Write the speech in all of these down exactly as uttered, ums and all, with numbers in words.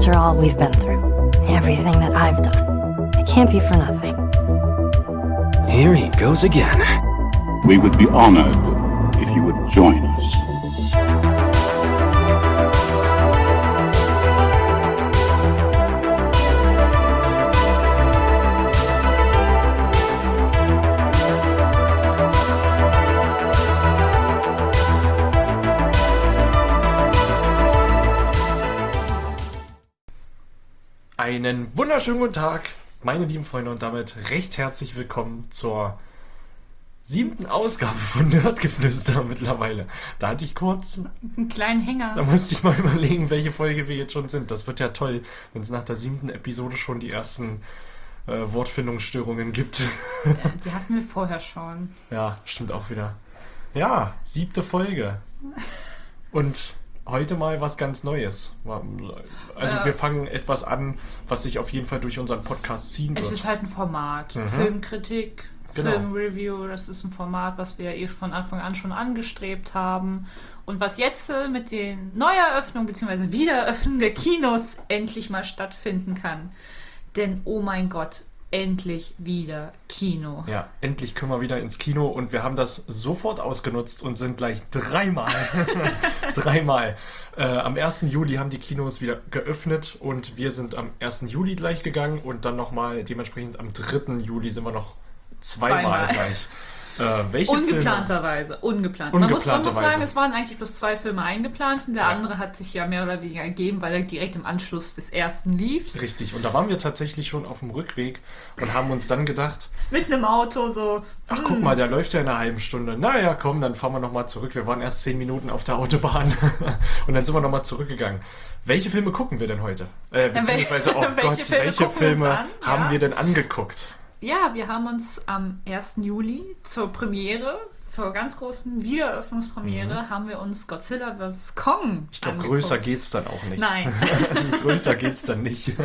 After all we've been through, everything that I've done, it can't be for nothing. Here he goes again. We would be honored if you would join us. Einen wunderschönen guten Tag, meine lieben Freunde, und damit recht herzlich willkommen zur siebten Ausgabe von Nerdgeflüster mittlerweile. Da hatte ich kurz einen kleinen Hänger. Da musste ich mal überlegen, welche Folge wir jetzt schon sind. Das wird ja toll, wenn es nach der siebten Episode schon die ersten äh, Wortfindungsstörungen gibt. Ja, die hatten wir vorher schon. Ja, stimmt auch wieder. Ja, siebte Folge. Und heute mal was ganz Neues. Also äh, wir fangen etwas an, was sich auf jeden Fall durch unseren Podcast ziehen wird. Es ist halt ein Format. Mhm. Filmkritik, genau. Filmreview, das ist ein Format, was wir eh von Anfang an schon angestrebt haben. Und was jetzt mit den Neueröffnungen bzw. Wiedereröffnungen der Kinos endlich mal stattfinden kann. Denn, oh mein Gott, endlich wieder Kino. Ja, endlich können wir wieder ins Kino und wir haben das sofort ausgenutzt und sind gleich dreimal, dreimal. Äh, am ersten Juli haben die Kinos wieder geöffnet und wir sind am ersten Juli gleich gegangen und dann nochmal dementsprechend am dritten Juli sind wir noch zweimal, zweimal. gleich. Äh, welche Ungeplanterweise, ungeplant. Man muss, man muss sagen, es waren eigentlich bloß zwei Filme eingeplant und der ja. andere hat sich ja mehr oder weniger ergeben, weil er direkt im Anschluss des ersten lief. Richtig, und da waren wir tatsächlich schon auf dem Rückweg und haben uns dann gedacht... Mit einem Auto so... Ach, hm. guck mal, der läuft ja in einer halben Stunde. Naja, komm, dann fahren wir nochmal zurück. Wir waren erst zehn Minuten auf der Autobahn und dann sind wir nochmal zurückgegangen. Welche Filme gucken wir denn heute? Äh, beziehungsweise, oh welche Gott, Filme welche Filme an? haben ja. wir denn angeguckt? Ja, wir haben uns am ersten Juli zur Premiere, zur ganz großen Wiedereröffnungspremiere, mhm. haben wir uns Godzilla versus. Kong Ich glaube, größer geht's dann auch nicht. Nein. Größer geht's dann nicht.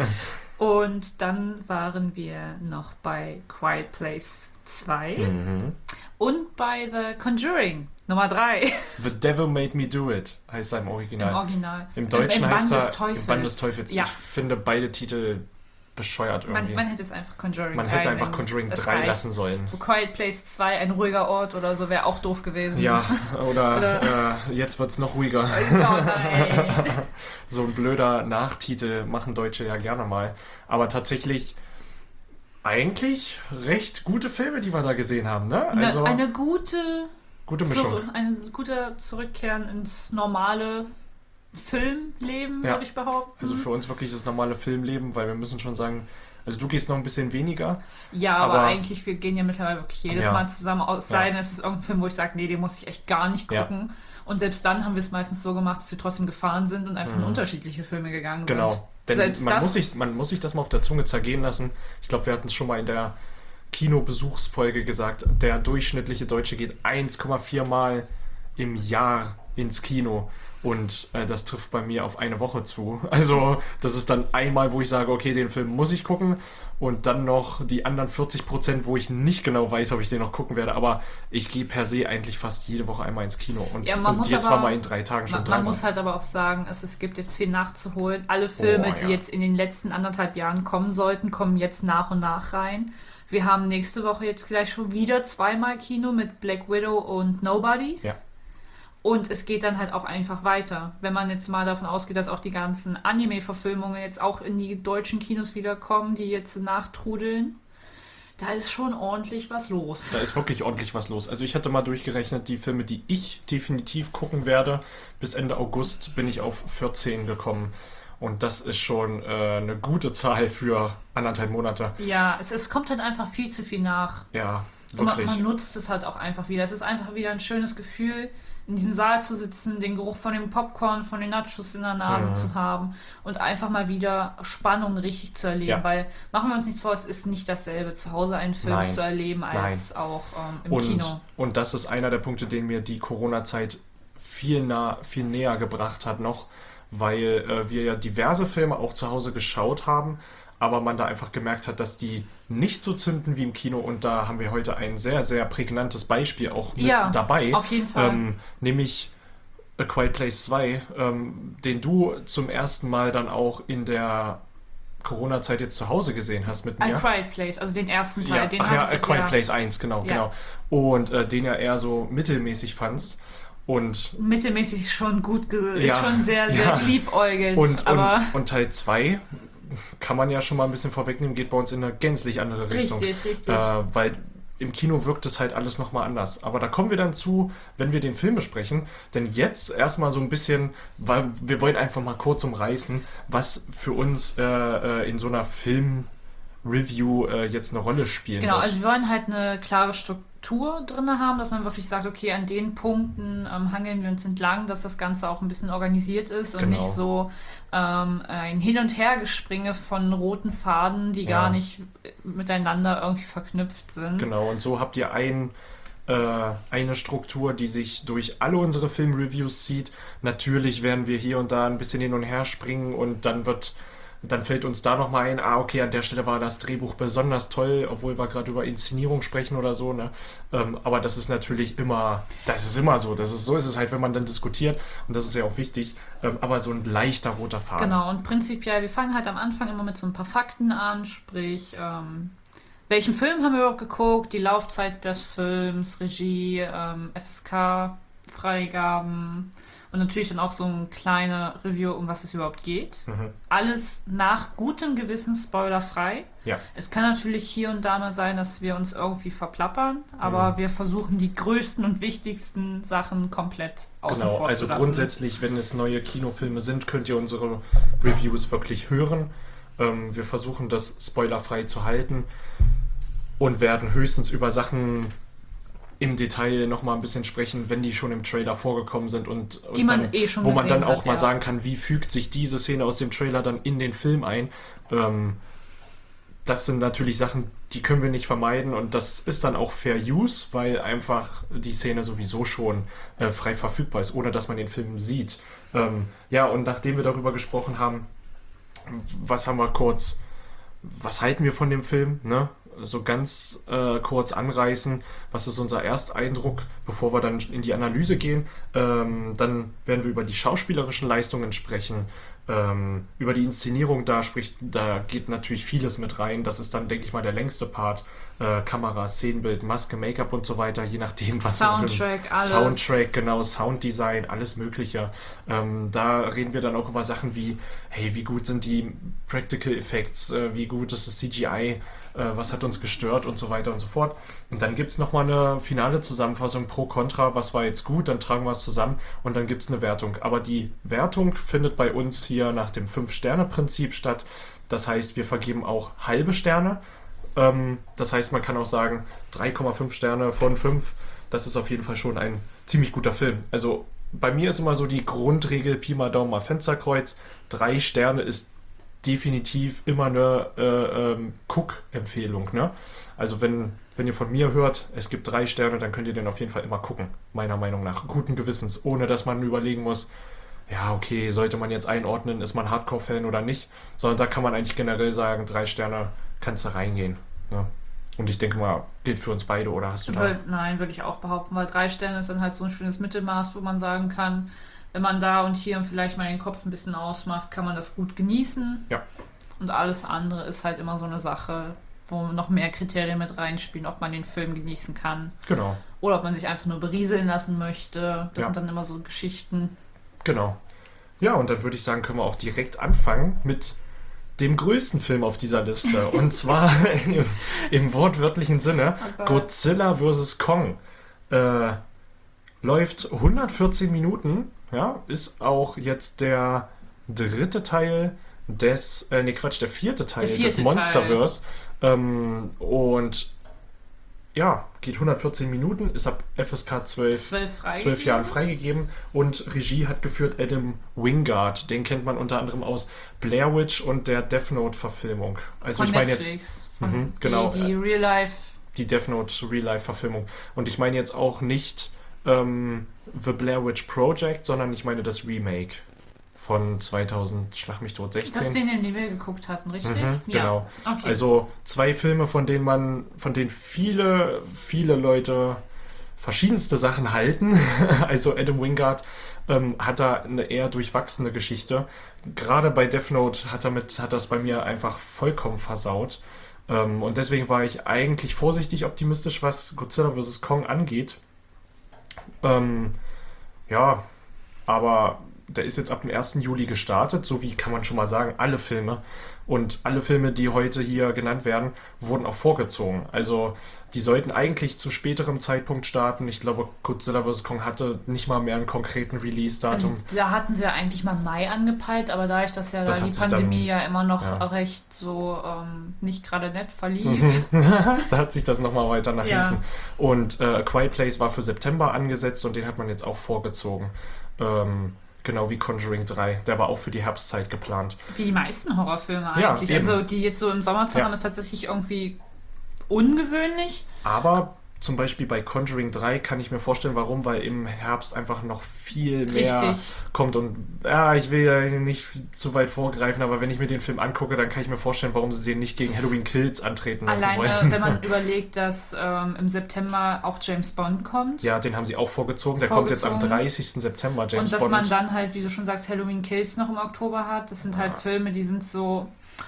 Und dann waren wir noch bei Quiet Place zwei mhm. und bei The Conjuring Nummer drei. The Devil Made Me Do It heißt er im Original. Im Original. Im Deutschen Im, im heißt Band er des Teufels. Im Band des Teufels. Ja. Ich finde beide Titel bescheuert irgendwie. Man, man hätte es einfach Conjuring Man drei hätte einfach Conjuring drei lassen sollen. Quiet Place zwei, ein ruhiger Ort oder so, wäre auch doof gewesen. Ja, oder, oder äh, jetzt wird es noch ruhiger. Oh nein. So ein blöder Nachtitel machen Deutsche ja gerne mal. Aber tatsächlich eigentlich recht gute Filme, die wir da gesehen haben, ne? Also eine, eine gute, gute Mischung. Zu, ein guter Zurückkehren ins normale Filmleben, ja. würde ich behaupten. Also für uns wirklich das normale Filmleben, weil wir müssen schon sagen, also du gehst noch ein bisschen weniger. Ja, aber, aber eigentlich, wir gehen ja mittlerweile wirklich jedes ja. Mal zusammen, aus, sei denn, ja. es ist irgendein Film, wo ich sage, nee, den muss ich echt gar nicht gucken. Ja. Und selbst dann haben wir es meistens so gemacht, dass wir trotzdem gefahren sind und einfach mhm. in unterschiedliche Filme gegangen sind. Genau, denn selbst man, das muss sich, man muss sich das mal auf der Zunge zergehen lassen. Ich glaube, wir hatten es schon mal in der Kinobesuchsfolge gesagt, der durchschnittliche Deutsche geht eins Komma vier Mal im Jahr ins Kino. Und äh, das trifft bei mir auf eine Woche zu. Also das ist dann einmal, wo ich sage, okay, den Film muss ich gucken. Und dann noch die anderen vierzig Prozent, wo ich nicht genau weiß, ob ich den noch gucken werde. Aber ich gehe per se eigentlich fast jede Woche einmal ins Kino. Und, ja, man und muss jetzt aber, war mal in drei Tagen schon man, dreimal. Man muss halt aber auch sagen, es, es gibt jetzt viel nachzuholen. Alle Filme, oh, ja. die jetzt in den letzten anderthalb Jahren kommen sollten, kommen jetzt nach und nach rein. Wir haben nächste Woche jetzt gleich schon wieder zweimal Kino mit Black Widow und Nobody. Ja. Und es geht dann halt auch einfach weiter. Wenn man jetzt mal davon ausgeht, dass auch die ganzen Anime-Verfilmungen jetzt auch in die deutschen Kinos wiederkommen, die jetzt nachtrudeln, da ist schon ordentlich was los. Da ist wirklich ordentlich was los. Also ich hatte mal durchgerechnet, die Filme, die ich definitiv gucken werde, bis Ende August bin ich auf vierzehn gekommen. Und das ist schon äh, eine gute Zahl für anderthalb Monate. Ja, es, es kommt halt einfach viel zu viel nach. Ja, wirklich. Man, man nutzt es halt auch einfach wieder. Es ist einfach wieder ein schönes Gefühl, in diesem Saal zu sitzen, den Geruch von dem Popcorn, von den Nachos in der Nase ja. zu haben und einfach mal wieder Spannung richtig zu erleben. Ja. Weil, machen wir uns nichts vor, es ist nicht dasselbe, zu Hause einen Film Nein. zu erleben, als Nein. auch ähm, im und, Kino. Und das ist einer der Punkte, den mir die Corona-Zeit viel, nah, viel näher gebracht hat noch, weil äh, wir ja diverse Filme auch zu Hause geschaut haben, aber man da einfach gemerkt hat, dass die nicht so zünden wie im Kino. Und da haben wir heute ein sehr, sehr prägnantes Beispiel auch mit ja, dabei. Auf jeden Fall. Ähm, nämlich A Quiet Place zwei, ähm, den du zum ersten Mal dann auch in der Corona-Zeit jetzt zu Hause gesehen hast mit mir. A Quiet Place, also den ersten Teil. Ja, Den ach ja, hab A ich, Quiet ja. Place eins, genau, Ja. genau. Und äh, den ja eher so mittelmäßig fandst. Und, Mittelmäßig schon gut, ge- Ja, ist schon sehr, sehr ja. liebäugelt. und, aber und, und Teil zwei kann man ja schon mal ein bisschen vorwegnehmen, geht bei uns in eine gänzlich andere Richtung. richtig, richtig. Äh, weil im Kino wirkt es halt alles nochmal anders. Aber da kommen wir dann zu, wenn wir den Film besprechen. Denn jetzt erstmal so ein bisschen, weil wir wollen einfach mal kurz umreißen, was für uns äh, äh, in so einer Film-Review äh, jetzt eine Rolle spielen Genau, wird. also wir wollen halt eine klare Struktur drin haben, dass man wirklich sagt, okay, an den Punkten ähm, hangeln wir uns entlang, dass das Ganze auch ein bisschen organisiert ist und Genau. nicht so ähm, ein Hin- und Hergespringe von roten Faden, die Ja. gar nicht miteinander irgendwie verknüpft sind. Genau, und so habt ihr ein, äh, eine Struktur, die sich durch alle unsere Film-Reviews zieht. Natürlich werden wir hier und da ein bisschen hin und her springen und dann wird, dann fällt uns da nochmal ein, ah, okay, an der Stelle war das Drehbuch besonders toll, obwohl wir gerade über Inszenierung sprechen oder so, ne? Ähm, aber das ist natürlich immer, das ist immer so. Das ist, so ist es halt, wenn man dann diskutiert und das ist ja auch wichtig, ähm, aber so ein leichter roter Faden. Genau, und prinzipiell, wir fangen halt am Anfang immer mit so ein paar Fakten an, sprich, ähm, welchen Film haben wir überhaupt geguckt, die Laufzeit des Films, Regie, ähm, F S K, Freigaben und natürlich dann auch so ein kleine Review, um was es überhaupt geht. Mhm. Alles nach gutem Gewissen spoilerfrei. Ja. Es kann natürlich hier und da mal sein, dass wir uns irgendwie verplappern, aber Mhm. wir versuchen die größten und wichtigsten Sachen komplett außen Genau, vor also zu lassen. grundsätzlich, wenn es neue Kinofilme sind, könnt ihr unsere Reviews wirklich hören. Ähm, wir versuchen das spoilerfrei zu halten und werden höchstens über Sachen im Detail nochmal ein bisschen sprechen, wenn die schon im Trailer vorgekommen sind und, und Die man dann, eh schon wo man gesehen dann auch hat, mal ja. sagen kann, wie fügt sich diese Szene aus dem Trailer dann in den Film ein. Ähm, das sind natürlich Sachen, die können wir nicht vermeiden und das ist dann auch Fair Use, weil einfach die Szene sowieso schon äh, frei verfügbar ist, ohne dass man den Film sieht. Ähm, ja, und nachdem wir darüber gesprochen haben, was haben wir kurz, was halten wir von dem Film, ne? So ganz äh, kurz anreißen, was ist unser Ersteindruck, bevor wir dann in die Analyse gehen. Ähm, dann werden wir über die schauspielerischen Leistungen sprechen, ähm, über die Inszenierung, da spricht, da geht natürlich vieles mit rein. Das ist dann, denke ich mal, der längste Part. Äh, Kamera, Szenenbild, Maske, Make-up und so weiter, je nachdem, was Soundtrack, wir alles. Soundtrack, genau, Sounddesign, alles Mögliche. Ähm, da reden wir dann auch über Sachen wie, hey, wie gut sind die Practical Effects, äh, wie gut ist das C G I, äh, was hat uns gestört und so weiter und so fort. Und dann gibt es nochmal eine finale Zusammenfassung pro Contra, was war jetzt gut, dann tragen wir es zusammen und dann gibt es eine Wertung. Aber die Wertung findet bei uns hier nach dem fünf-Sterne-Prinzip statt. Das heißt, wir vergeben auch halbe Sterne. Ähm, das heißt, man kann auch sagen, drei Komma fünf Sterne von fünf, das ist auf jeden Fall schon ein ziemlich guter Film. Also bei mir ist immer so die Grundregel, Pi mal Daumen mal Fensterkreuz, drei Sterne ist definitiv immer eine äh, ähm, Guck-Empfehlung. Ne? Also wenn, wenn ihr von mir hört, es gibt drei Sterne, dann könnt ihr den auf jeden Fall immer gucken, meiner Meinung nach. Guten Gewissens, ohne dass man überlegen muss, ja, okay, sollte man jetzt einordnen, ist man Hardcore-Fan oder nicht, sondern da kann man eigentlich generell sagen, drei Sterne kannst du reingehen. Ne? Und ich denke mal, gilt für uns beide, oder hast du da... Wür- Nein, würde ich auch behaupten, weil drei Sterne ist dann halt so ein schönes Mittelmaß, wo man sagen kann, wenn man da und hier vielleicht mal den Kopf ein bisschen ausmacht, kann man das gut genießen. Ja. Und alles andere ist halt immer so eine Sache, wo noch mehr Kriterien mit reinspielen, ob man den Film genießen kann Genau, oder ob man sich einfach nur berieseln lassen möchte. Das Ja. sind dann immer so Geschichten. genau. Ja, und dann würde ich sagen, können wir auch direkt anfangen mit dem größten Film auf dieser Liste. Und zwar im, im wortwörtlichen Sinne Oh Gott. Godzilla versus. Kong. Äh, läuft hundertvierzehn Minuten, ja, ist auch jetzt der dritte Teil des, äh, nee Quatsch, der vierte Teil Der vierte des Monsterverse. Ähm, und ja, geht hundertvierzehn Minuten, ist ab F S K zwölf, Zwölf freigegeben. zwölf Jahren freigegeben und Regie hat geführt Adam Wingard. Den kennt man unter anderem aus Blair Witch und der Death Note-Verfilmung. Also Von ich meine jetzt Netflix. Von Mhm, genau. Die, die Real Life. die Death Note Real-Life-Verfilmung. Und ich meine jetzt auch nicht ähm, The Blair Witch Project, sondern ich meine das Remake von zweitausend, schlag mich tot, sechzehn. Das ist den, den wir geguckt hatten, richtig? Mhm, genau. Ja. Okay. Also zwei Filme, von denen man, von denen viele, viele Leute verschiedenste Sachen halten. Also Adam Wingard ähm, hat da eine eher durchwachsene Geschichte. Gerade bei Death Note hat, er mit, hat das bei mir einfach vollkommen versaut. Ähm, und deswegen war ich eigentlich vorsichtig optimistisch, was Godzilla versus. Kong angeht. Ähm, ja, aber der ist jetzt ab dem ersten Juli gestartet, so wie kann man schon mal sagen, alle Filme. Und alle Filme, die heute hier genannt werden, wurden auch vorgezogen. Also die sollten eigentlich zu späterem Zeitpunkt starten. Ich glaube, Godzilla versus. Kong hatte nicht mal mehr einen konkreten Release-Datum. Also, da hatten sie ja eigentlich mal Mai angepeilt, aber dadurch, dass ja Das da hat die sich Pandemie dann- ja immer noch ja. recht so ähm, nicht gerade nett verlief. Da hat sich das nochmal weiter nach Ja. hinten. Und äh, A Quiet Place war für September angesetzt und den hat man jetzt auch vorgezogen. Ähm, genau wie Conjuring drei. Der war auch für die Herbstzeit geplant. Wie die meisten Horrorfilme Ja, eigentlich. eben. Also die jetzt so im Sommer zu Ja. haben, ist tatsächlich irgendwie ungewöhnlich. Aber zum Beispiel bei Conjuring drei kann ich mir vorstellen, warum, weil im Herbst einfach noch viel mehr Richtig. kommt. Und ja, ich will ja nicht zu weit vorgreifen, aber wenn ich mir den Film angucke, dann kann ich mir vorstellen, warum sie den nicht gegen Halloween Kills antreten lassen Alleine, wollen. wenn man überlegt, dass ähm, im September auch James Bond kommt. Ja, den haben sie auch vorgezogen. Der kommt jetzt am Vorgezogen. dreißigsten September, James und dass Bond. man dann halt, wie du schon sagst, Halloween Kills noch im Oktober hat. Das sind halt Filme, die sind so,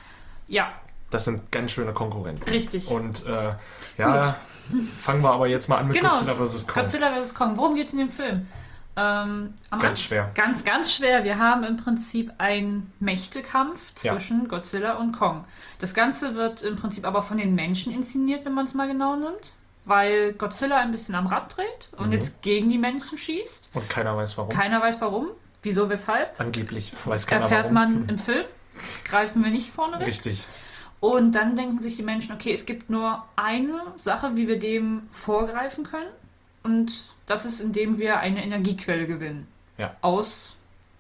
ja, Das sind ganz schöne Konkurrenten. richtig. Und äh, ja, fangen wir aber jetzt mal an mit Genau, Godzilla versus. Kong. Godzilla versus. Kong. Worum geht es in dem Film? Ähm, am Ganz Anfang- schwer. Ganz, ganz schwer. Wir haben im Prinzip einen Mächtekampf Ja. zwischen Godzilla und Kong. Das Ganze wird im Prinzip aber von den Menschen inszeniert, wenn man es mal genau nimmt. Weil Godzilla ein bisschen am Rad dreht und Mhm. jetzt gegen die Menschen schießt. Und keiner weiß warum. Keiner weiß warum. Wieso, weshalb? Angeblich weiß keiner Erfährt warum. man im Film. Greifen wir nicht vorne weg. Richtig. Und dann denken sich die Menschen, okay, es gibt nur eine Sache, wie wir dem vorgreifen können. Und das ist, indem wir eine Energiequelle gewinnen. Ja. Aus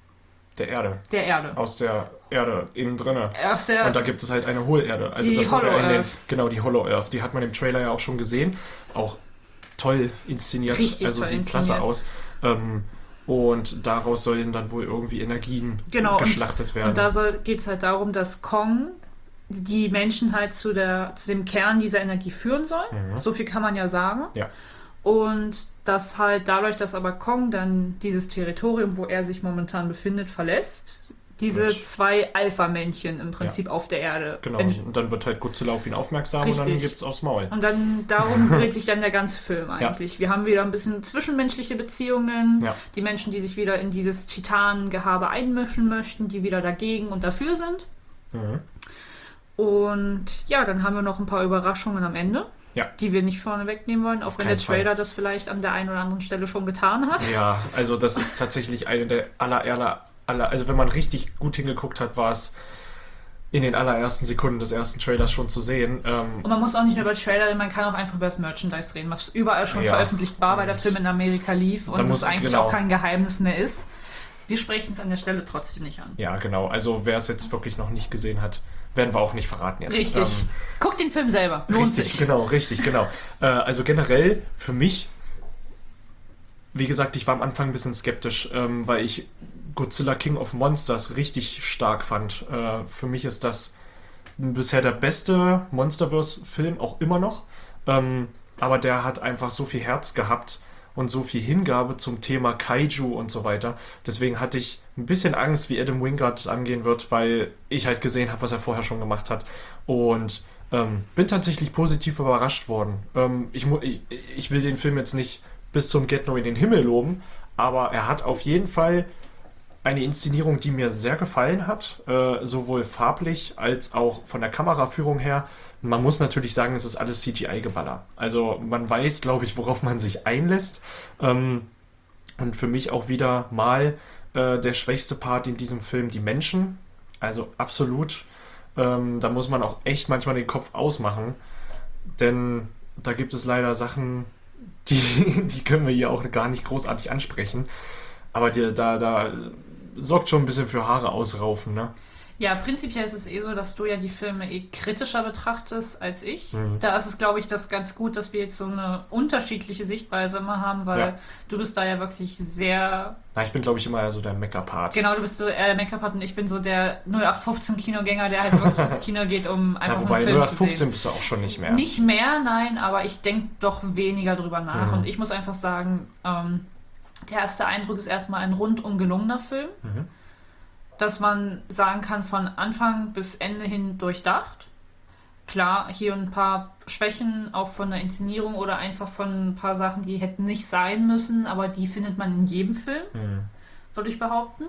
Der Erde. der Erde. Aus der Erde, innen drinne. Aus der Und da gibt es halt eine Hohlerde. Also Die das wurde Hollow in den, Earth. Genau, die Hollow Earth. Die hat man im Trailer ja auch schon gesehen. Auch toll inszeniert. Richtig also toll sieht inszeniert. klasse aus. Ähm, und daraus sollen dann wohl irgendwie Energien genau, geschlachtet und, werden. Und da geht es halt darum, dass Kong die Menschen halt zu, der, zu dem Kern dieser Energie führen soll. Mhm. So viel kann man ja sagen. Ja. Und dass halt dadurch, dass aber Kong dann dieses Territorium, wo er sich momentan befindet, verlässt, diese Mensch. zwei Alpha-Männchen im Prinzip auf der Erde. Genau, ent- und dann wird halt Godzilla auf ihn aufmerksam und dann Richtig. gibt's aufs Maul. Und dann darum dreht sich dann der ganze Film eigentlich. Wir haben wieder ein bisschen zwischenmenschliche Beziehungen, Ja. die Menschen, die sich wieder in dieses Titanengehabe einmischen möchten, die wieder dagegen und dafür sind. Mhm. Und ja, dann haben wir noch ein paar Überraschungen am Ende, Ja. die wir nicht vorne wegnehmen wollen, auch wenn der keinen Fall. Trailer das vielleicht an der einen oder anderen Stelle schon getan hat. Ja, also das ist tatsächlich eine der aller, aller, aller, also wenn man richtig gut hingeguckt hat, war es in den allerersten Sekunden des ersten Trailers schon zu sehen. Ähm, Und man muss auch nicht nur über Trailer reden, man kann auch einfach über das Merchandise reden, was überall schon Ja. veröffentlicht war, weil der Film in Amerika lief Da und muss- es eigentlich genau. auch kein Geheimnis mehr ist. Wir sprechen es an der Stelle trotzdem nicht an. ja, genau. Also wer es jetzt wirklich noch nicht gesehen hat, werden wir auch nicht verraten jetzt. Richtig. Ähm, Guckt den Film selber. Lohnt richtig, sich. genau, richtig, genau. Äh, also generell für mich, wie gesagt, ich war am Anfang ein bisschen skeptisch, ähm, weil ich Godzilla King of Monsters richtig stark fand. Äh, für mich ist das bisher der beste Monsterverse-Film, auch immer noch. Ähm, aber der hat einfach so viel Herz gehabt und so viel Hingabe zum Thema Kaiju und so weiter. Deswegen hatte ich ein bisschen Angst, wie Adam Wingard es angehen wird, weil ich halt gesehen habe, was er vorher schon gemacht hat. Und ähm, bin tatsächlich positiv überrascht worden. Ähm, ich, mu- ich, ich will den Film jetzt nicht bis zum Get-No in den Himmel loben, aber er hat auf jeden Fall eine Inszenierung, die mir sehr gefallen hat, äh, sowohl farblich als auch von der Kameraführung her. Man muss natürlich sagen, es ist alles C G I-Geballer. Also man weiß, glaube ich, worauf man sich einlässt. Ähm, und für mich auch wieder mal äh, der schwächste Part in diesem Film, die Menschen. Also absolut. Ähm, da muss man auch echt manchmal den Kopf ausmachen. Denn da gibt es leider Sachen, die, die können wir hier auch gar nicht großartig ansprechen. Aber die, da, da sorgt schon ein bisschen für Haare ausraufen, ne? Ja, prinzipiell ist es eh so, dass du ja die Filme eh kritischer betrachtest als ich. Mhm. Da ist es, glaube ich, das ganz gut, dass wir jetzt so eine unterschiedliche Sichtweise immer haben, weil Ja. du bist da ja wirklich sehr... Na, ich bin, glaube ich, immer so der Mecker-Part. Genau, du bist so eher der Make-up-Part und ich bin so der null acht fünfzehn Kinogänger, der halt wirklich ins Kino geht, um einfach Ja, nur wobei einen Film null acht zu fünfzehn sehen. bist du auch schon nicht mehr. Nicht mehr, nein, aber ich denke doch weniger drüber nach. Mhm. Und ich muss einfach sagen, ähm, der erste Eindruck ist erstmal ein rundum gelungener Film, Mhm. dass man sagen kann, von Anfang bis Ende hin durchdacht. Klar, hier ein paar Schwächen, auch von der Inszenierung oder einfach von ein paar Sachen, die hätten nicht sein müssen, aber die findet man in jedem Film, Mhm. würde ich behaupten.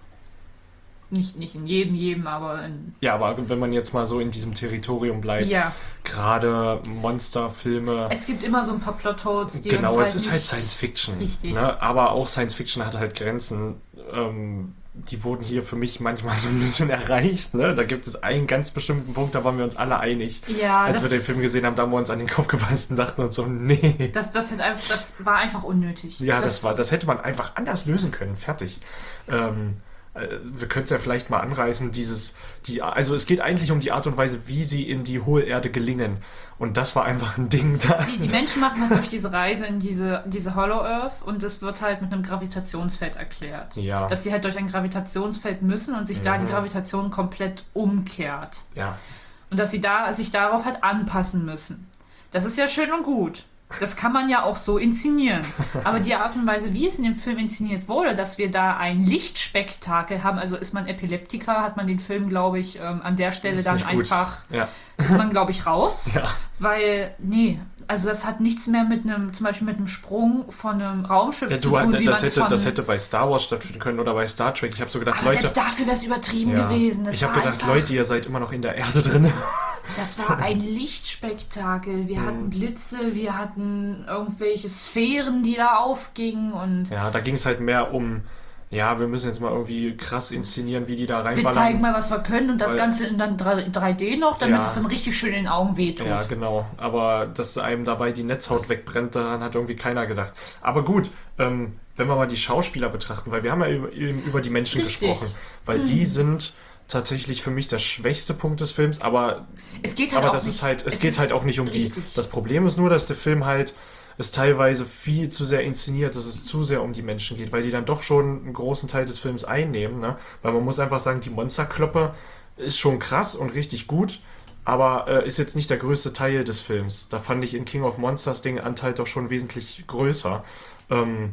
Nicht, nicht in jedem, jedem, aber in... Ja, aber wenn man jetzt mal so in diesem Territorium bleibt, Ja. gerade Monsterfilme... Es gibt immer so ein paar Plotholes, die Genau, uns halt es ist halt nicht- Science Fiction. Richtig. Ne? Aber auch Science Fiction hat halt Grenzen. Ähm, die wurden hier für mich manchmal so ein bisschen erreicht. Ne? Da gibt es einen ganz bestimmten Punkt, da waren wir uns alle einig. Ja, Als das, wir den Film gesehen haben, da haben wir uns an den Kopf gefasst und dachten uns so, nee. Das, das, hat einfach, das war einfach unnötig. Ja, das, war, das hätte man einfach anders lösen können. Fertig. Ähm, äh, wir können es ja vielleicht mal anreißen, dieses, die, also es geht eigentlich um die Art und Weise, wie sie in die hohe Erde gelingen. Und das war einfach ein Ding da. Die, die Menschen machen halt durch diese Reise in diese, diese Hollow Earth und es wird halt mit einem Gravitationsfeld erklärt. Ja. Dass sie halt durch ein Gravitationsfeld müssen und sich da die Mhm. Gravitation komplett umkehrt. Ja. Und dass sie da sich darauf halt anpassen müssen. Das ist ja schön und gut. Das kann man ja auch so inszenieren. Aber die Art und Weise, wie es in dem Film inszeniert wurde, dass wir da ein Lichtspektakel haben, also ist man Epileptiker, hat man den Film, glaube ich, ähm, an der Stelle Ist dann nicht gut. einfach, Ja. ist man, glaube ich, raus. Ja. Weil, nee, also das hat nichts mehr mit einem, zum Beispiel mit einem Sprung von einem Raumschiff Ja, zu du, tun, wie das, man es hätte, von... das hätte bei Star Wars stattfinden können oder bei Star Trek. Ich habe so gedacht, aber Leute... selbst dafür wäre es übertrieben Ja. gewesen. Das ich habe war gedacht, einfach, Leute, ihr seid immer noch in der Erde drin. Das war ein Lichtspektakel. Wir Mhm. hatten Blitze, wir hatten irgendwelche Sphären, die da aufgingen und Ja, da ging es halt mehr um, ja, wir müssen jetzt mal irgendwie krass inszenieren, wie die da wir reinballern. zeigen mal, was wir können und das Weil- Ganze in dann drei D noch, damit Ja. es dann richtig schön in den Augen wehtut. Ja, genau. Aber dass einem dabei die Netzhaut wegbrennt, daran hat irgendwie keiner gedacht. Aber gut, ähm, wenn wir mal die Schauspieler betrachten, weil wir haben ja über, eben über die Menschen Richtig. gesprochen, weil Mhm. die sind tatsächlich für mich der schwächste Punkt des Films, aber, Es geht halt aber auch das nicht, ist halt, es, es geht ist halt auch nicht um die. richtig. Das Problem ist nur, dass der Film halt es teilweise viel zu sehr inszeniert, dass es zu sehr um die Menschen geht, weil die dann doch schon einen großen Teil des Films einnehmen, ne? Weil man muss einfach sagen, die Monsterkloppe ist schon krass und richtig gut, aber äh, ist jetzt nicht der größte Teil des Films. Da fand ich in King of Monsters den Anteil doch schon wesentlich größer. Ähm,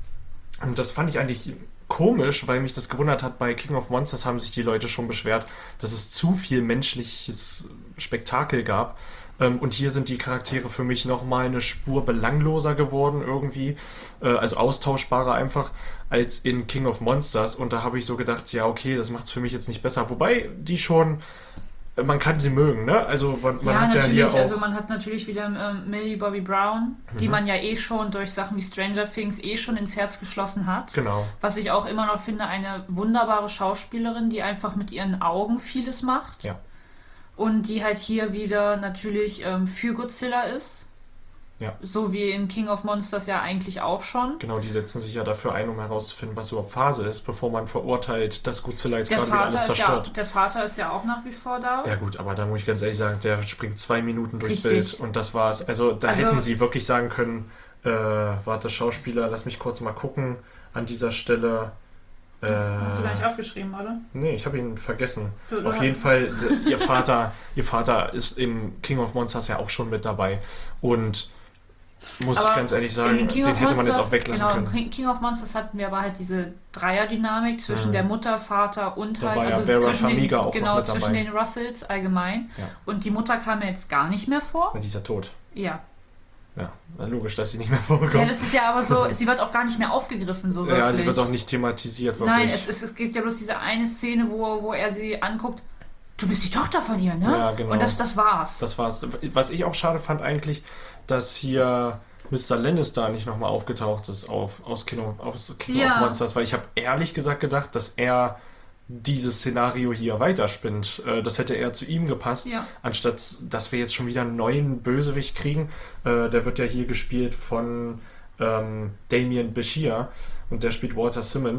und das fand ich eigentlich komisch, weil mich das gewundert hat, bei King of Monsters haben sich die Leute schon beschwert, dass es zu viel menschliches Spektakel gab. Ähm, und hier sind die Charaktere für mich nochmal eine Spur belangloser geworden irgendwie, äh, also austauschbarer einfach, als in King of Monsters. Und da habe ich so gedacht, ja okay, das macht es für mich jetzt nicht besser. Wobei die schon, man kann sie mögen, ne? Also man, man ja, hat ja natürlich. hier auch... Also man hat natürlich wieder ähm, Millie Bobby Brown, die Mhm. man ja eh schon durch Sachen wie Stranger Things eh schon ins Herz geschlossen hat. Genau. Was ich auch immer noch finde, eine wunderbare Schauspielerin, die einfach mit ihren Augen vieles macht. Ja. Und die halt hier wieder natürlich ähm, für Godzilla ist. Ja. So wie in King of Monsters ja eigentlich auch schon. Genau, die setzen sich ja dafür ein, um herauszufinden, was überhaupt Phase ist, bevor man verurteilt, dass Godzilla jetzt Der gerade wieder Vater, alles ist ja, zerstört. der Vater ist ja auch nach wie vor da. Ja gut, aber da muss ich ganz ehrlich sagen, der springt zwei Minuten durchs Richtig. Bild und das war's. Also da Also- hätten sie wirklich sagen können, äh, warte, Schauspieler, lass mich kurz mal gucken an dieser Stelle. Äh, Das hast du gar nicht aufgeschrieben, oder? Nee, ich habe ihn vergessen. Du- du Auf hast- jeden Fall, d- ihr Vater, ihr Vater ist im King of Monsters ja auch schon mit dabei. Und muss Aber ich ganz ehrlich sagen, in King den of hätte man jetzt Monsters- auch weglassen genau, können. in King of Monsters hatten wir aber halt diese Dreierdynamik zwischen Mhm. der Mutter, Vater und Da halt war ja also Vera zwischen den, Farmiga auch noch genau, mit zwischen dabei. den Russells allgemein. Ja. Und die Mutter kam mir jetzt gar nicht mehr vor. Na, die ist ja tot. Ja. Ja, na, logisch, dass sie nicht mehr vorkommt. Ja, das ist ja aber so, sie wird auch gar nicht mehr aufgegriffen, so wirklich. Ja, sie wird auch nicht thematisiert, wirklich. Nein, es, es, es gibt ja bloß diese eine Szene, wo, wo er sie anguckt. Du bist die Tochter von ihr, ne? Ja, genau. Und das, das war's. Das war's. Was ich auch schade fand eigentlich, dass hier Mister Lannister nicht nochmal aufgetaucht ist auf, aus King of, aus King Ja. of Monsters, weil ich habe ehrlich gesagt gedacht, dass er dieses Szenario hier weiterspinnt. Äh, Das hätte eher zu ihm gepasst, Ja. anstatt dass wir jetzt schon wieder einen neuen Bösewicht kriegen. Äh, Der wird ja hier gespielt von ähm, Damien Bashir und der spielt Walter Simmons.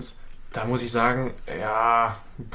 da muss ich sagen, ja,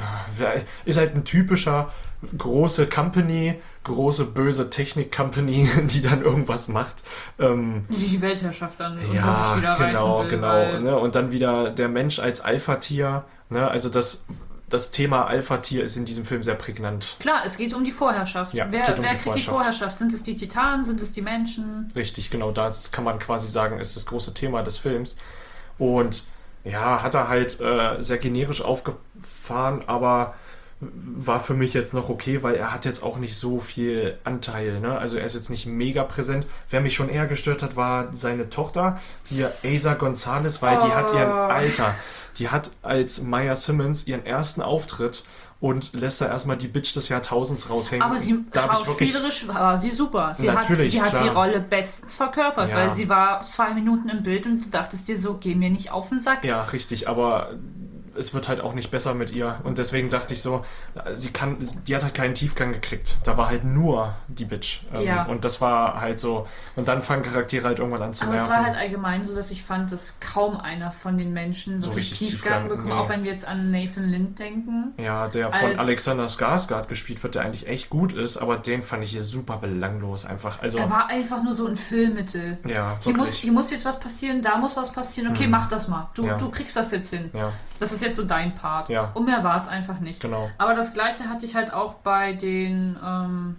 ist halt ein typischer große Company, große böse Technik-Company, die dann irgendwas macht. Ähm, die die Weltherrschaft dann ja, wieder genau, reißen will, genau. weil- Ne? Und dann wieder der Mensch als Alpha-Tier. Ne? Also das, das Thema Alpha-Tier ist in diesem Film sehr prägnant. Klar, es geht um die Vorherrschaft. Ja, es wer geht um wer die kriegt Vorherrschaft. die Vorherrschaft? Sind es die Titanen? Sind es die Menschen? Richtig, genau. Das kann man quasi sagen, ist das große Thema des Films. Und ja, hat er halt äh, sehr generisch aufgefahren, aber war für mich jetzt noch okay, weil er hat jetzt auch nicht so viel Anteil, ne? Also er ist jetzt nicht mega präsent. Wer mich schon eher gestört hat, war seine Tochter, hier Eiza González, weil die hat ihren Alter. Die hat als Maya Simmons ihren ersten Auftritt und lässt da erstmal die Bitch des Jahrtausends raushängen. Aber sie, Da hab ich wirklich- schauspielerisch war sie super. Sie hat, Natürlich, sie hat die klar. Rolle bestens verkörpert, Ja. weil sie war zwei Minuten im Bild und du dachtest dir so, geh mir nicht auf den Sack. Ja, richtig, aber es wird halt auch nicht besser mit ihr. Und deswegen dachte ich so, sie kann, die hat halt keinen Tiefgang gekriegt. Da war halt nur die Bitch. Ähm, Ja. Und das war halt so. Und dann fangen Charaktere halt irgendwann an zu Aber es nerven. war halt allgemein so, dass ich fand, dass kaum einer von den Menschen So wirklich richtig Tiefgang Tiefgang, bekommt, nee. auch wenn wir jetzt an Nathan Lind denken. ja, der von als- Alexander Skarsgård gespielt wird, der eigentlich echt gut ist, aber den fand ich hier super belanglos einfach. Also, Er war einfach nur so ein Füllmittel. ja, Hier muss, wirklich. hier muss jetzt was passieren, da muss was passieren. Okay, Mhm. mach das mal. Du, Ja. du kriegst das jetzt hin. Ja, Das ist jetzt so dein Part. Ja. Und mehr war es einfach nicht. genau. Aber das gleiche hatte ich halt auch bei den ähm,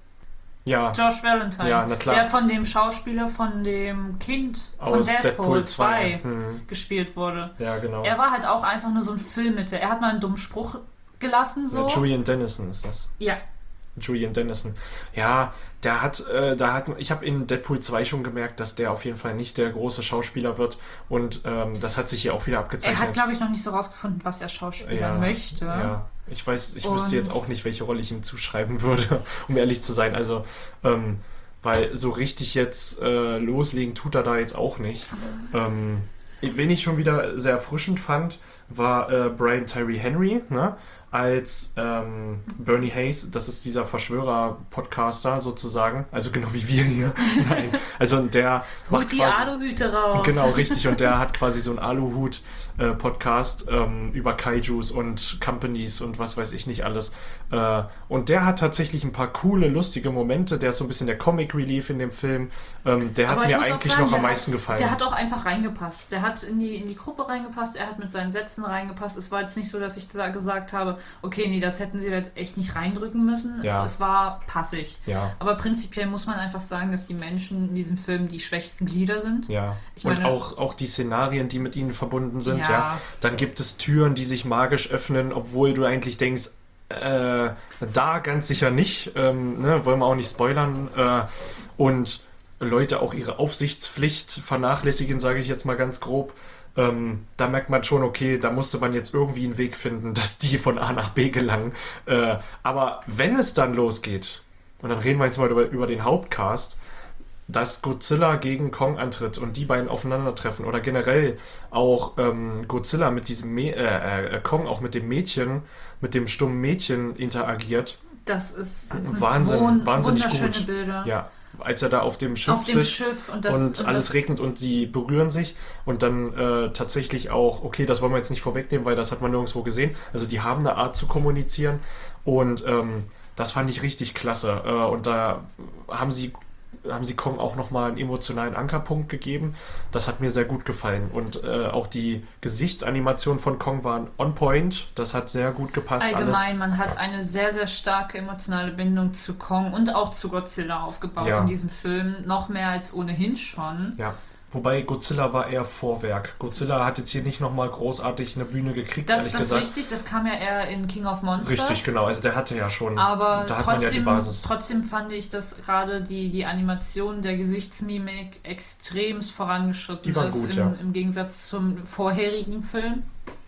Ja, Josh Valentine. Ja, na klar. Der von dem Schauspieler von dem Kind von aus Deadpool, Deadpool zwei zwei. Hm. gespielt wurde. Ja, genau. Er war halt auch einfach nur so ein Füllmittel. Er hat mal einen dummen Spruch gelassen, so. Julian Dennison ist das. Ja. Julian Dennison. Ja, der hat, äh, da hat, ich habe in Deadpool zwei schon gemerkt, dass der auf jeden Fall nicht der große Schauspieler wird und ähm, das hat sich hier auch wieder Er abgezeichnet. hat, glaube ich, noch nicht so rausgefunden, was der Schauspieler ja, möchte. Ja, ich weiß, ich Und- wüsste jetzt auch nicht, welche Rolle ich ihm zuschreiben würde, um ehrlich zu sein. Also, ähm, weil so richtig jetzt äh, loslegen tut er da jetzt auch nicht. Ähm, wen ich schon wieder sehr erfrischend fand, war äh, Brian Tyree Henry, ne? Als ähm, Bernie Hayes, das ist dieser Verschwörer-Podcaster sozusagen, also genau wie wir hier. Nein, also der macht Holt die quasi, Aluhüte raus. genau, richtig, und der hat quasi so einen Aluhut-Podcast ähm, über Kaijus und Companies und was weiß ich nicht alles. Äh, und der hat tatsächlich ein paar coole, lustige Momente, der ist so ein bisschen der Comic-Relief in dem Film. Ähm, der Aber hat ich mir muss auch eigentlich sagen, noch am der meisten hat, gefallen. Der hat auch einfach reingepasst. Der hat in die, in die Gruppe reingepasst, er hat mit seinen Sätzen reingepasst. Es war jetzt nicht so, dass ich da gesagt habe, okay, nee, das hätten sie jetzt echt nicht reindrücken müssen. Ja. Es, es war passig. Ja. Aber prinzipiell muss man einfach sagen, dass die Menschen in diesem Film die schwächsten Glieder sind. Ja, Ich und meine- auch, auch die Szenarien, die mit ihnen verbunden sind, ja. Ja. Dann gibt es Türen, die sich magisch öffnen, obwohl du eigentlich denkst, äh, da ganz sicher nicht, ähm, ne, wollen wir auch nicht spoilern. Äh, und Leute auch ihre Aufsichtspflicht vernachlässigen, sage ich jetzt mal ganz grob. Ähm, da merkt man schon, okay, da musste man jetzt irgendwie einen Weg finden, dass die von A nach B gelangen. Äh, aber wenn es dann losgeht, und dann reden wir jetzt mal über, über den Hauptcast, dass Godzilla gegen Kong antritt und die beiden aufeinandertreffen oder generell auch ähm, Godzilla mit diesem Mä- äh, äh, Kong auch mit dem Mädchen, mit dem stummen Mädchen interagiert. Das ist, das sind Wahnsinn, wun- wahnsinnig wunderschöne gut. Bilder. Ja, als er da auf dem Schiff Auf dem sitzt Schiff und und, das- und alles das- regnet und sie berühren sich und dann äh, tatsächlich auch, okay, das wollen wir jetzt nicht vorwegnehmen, weil das hat man nirgendwo gesehen. Also die haben eine Art zu kommunizieren und ähm, das fand ich richtig klasse. Äh, und da haben sie haben sie Kong auch nochmal einen emotionalen Ankerpunkt gegeben. Das hat mir sehr gut gefallen. Und äh, auch die Gesichtsanimationen von Kong waren on point. Das hat sehr gut gepasst. Allgemein, alles. man hat eine sehr, sehr starke emotionale Bindung zu Kong und auch zu Godzilla aufgebaut Ja. in diesem Film. Noch mehr als ohnehin schon. Ja. Wobei Godzilla war eher Vorwerk. Godzilla hat jetzt hier nicht nochmal großartig eine Bühne gekriegt, Das, ehrlich das ist gesagt. richtig, das kam ja eher in King of Monsters. Richtig, genau. Also der hatte ja schon, Aber da hat man ja die trotzdem, Basis. trotzdem fand ich, dass gerade die, die Animation der Gesichtsmimik extremst vorangeschritten Die war ist gut, im, ja. im Gegensatz zum vorherigen Film.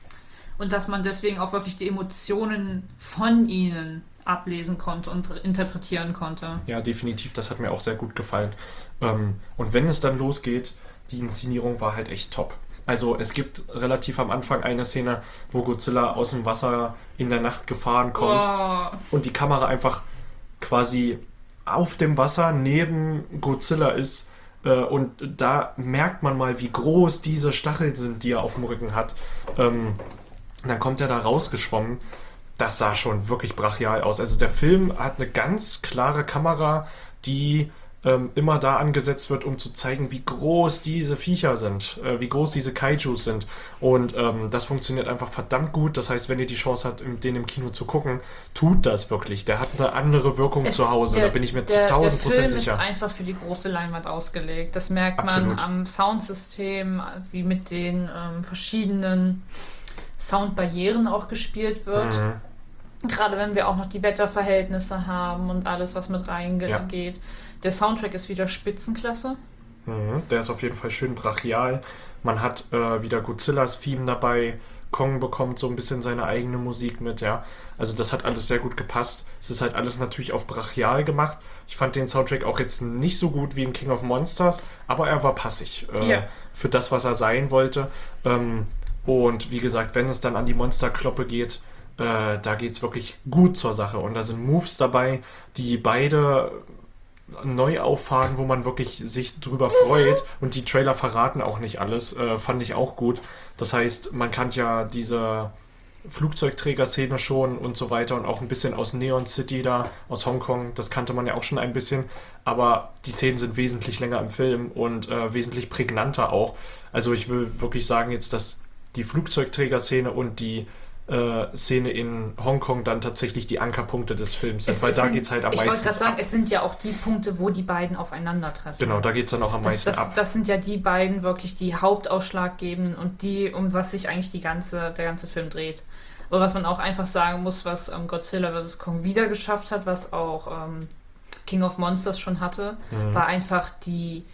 Und dass man deswegen auch wirklich die Emotionen von ihnen ablesen konnte und interpretieren konnte. Ja, definitiv. Das hat mir auch sehr gut gefallen. Ähm, und wenn es dann losgeht, die Inszenierung war halt echt top. Also es gibt relativ am Anfang eine Szene, wo Godzilla aus dem Wasser in der Nacht gefahren kommt Oh, und die Kamera einfach quasi auf dem Wasser neben Godzilla ist. Äh, und da merkt man mal, wie groß diese Stacheln sind, die er auf dem Rücken hat. Ähm, Und dann kommt er da rausgeschwommen. Das sah schon wirklich brachial aus. Also der Film hat eine ganz klare Kamera, die ähm, immer da angesetzt wird, um zu zeigen, wie groß diese Viecher sind, äh, wie groß diese Kaijus sind. Und ähm, das funktioniert einfach verdammt gut. Das heißt, wenn ihr die Chance habt, den im Kino zu gucken, tut das wirklich. Der hat eine andere Wirkung Es- zu Hause, der- da bin ich mir der, zu tausend Der Prozent Film sicher. ist einfach für die große Leinwand ausgelegt. Das merkt Absolut. man am Soundsystem, wie mit den ähm, verschiedenen Soundbarrieren auch gespielt wird. Mhm. Gerade wenn wir auch noch die Wetterverhältnisse haben und alles, was mit reingeht. Ja. Der Soundtrack ist wieder Spitzenklasse. Mhm, der ist auf jeden Fall schön brachial. Man hat äh, wieder Godzillas Theme dabei. Kong bekommt so ein bisschen seine eigene Musik mit, ja. Also das hat alles sehr gut gepasst. Es ist halt alles natürlich auf brachial gemacht. Ich fand den Soundtrack auch jetzt nicht so gut wie in King of Monsters, aber er war passig äh, Ja. für das, was er sein wollte. Ähm, und wie gesagt, wenn es dann an die Monsterkloppe geht, äh, da geht es wirklich gut zur Sache. Und da sind Moves dabei, die beide neu auffahren, wo man wirklich sich drüber freut. Und die Trailer verraten auch nicht alles. Äh, fand ich auch gut. Das heißt, man kann ja diese Flugzeugträger-Szene schon und so weiter und auch ein bisschen aus Neon City da, aus Hongkong, das kannte man ja auch schon ein bisschen, aber die Szenen sind wesentlich länger im Film und äh, wesentlich prägnanter auch. Also ich will wirklich sagen jetzt, dass die Flugzeugträger-Szene und die äh, Szene in Hongkong dann tatsächlich die Ankerpunkte des Films sind, Es- weil es da sind- geht es halt am ich meisten wollte gerade sagen, ab. es sind ja auch die Punkte, wo die beiden aufeinandertreffen. Genau, da geht es dann auch am Das, meisten das, ab. das sind ja die beiden wirklich, die Hauptausschlag geben und die, um was sich eigentlich die ganze, der ganze Film dreht. Aber was man auch einfach sagen muss, was ähm, Godzilla versus. Kong wieder geschafft hat, was auch ähm, King of Monsters schon hatte, Mhm. war einfach die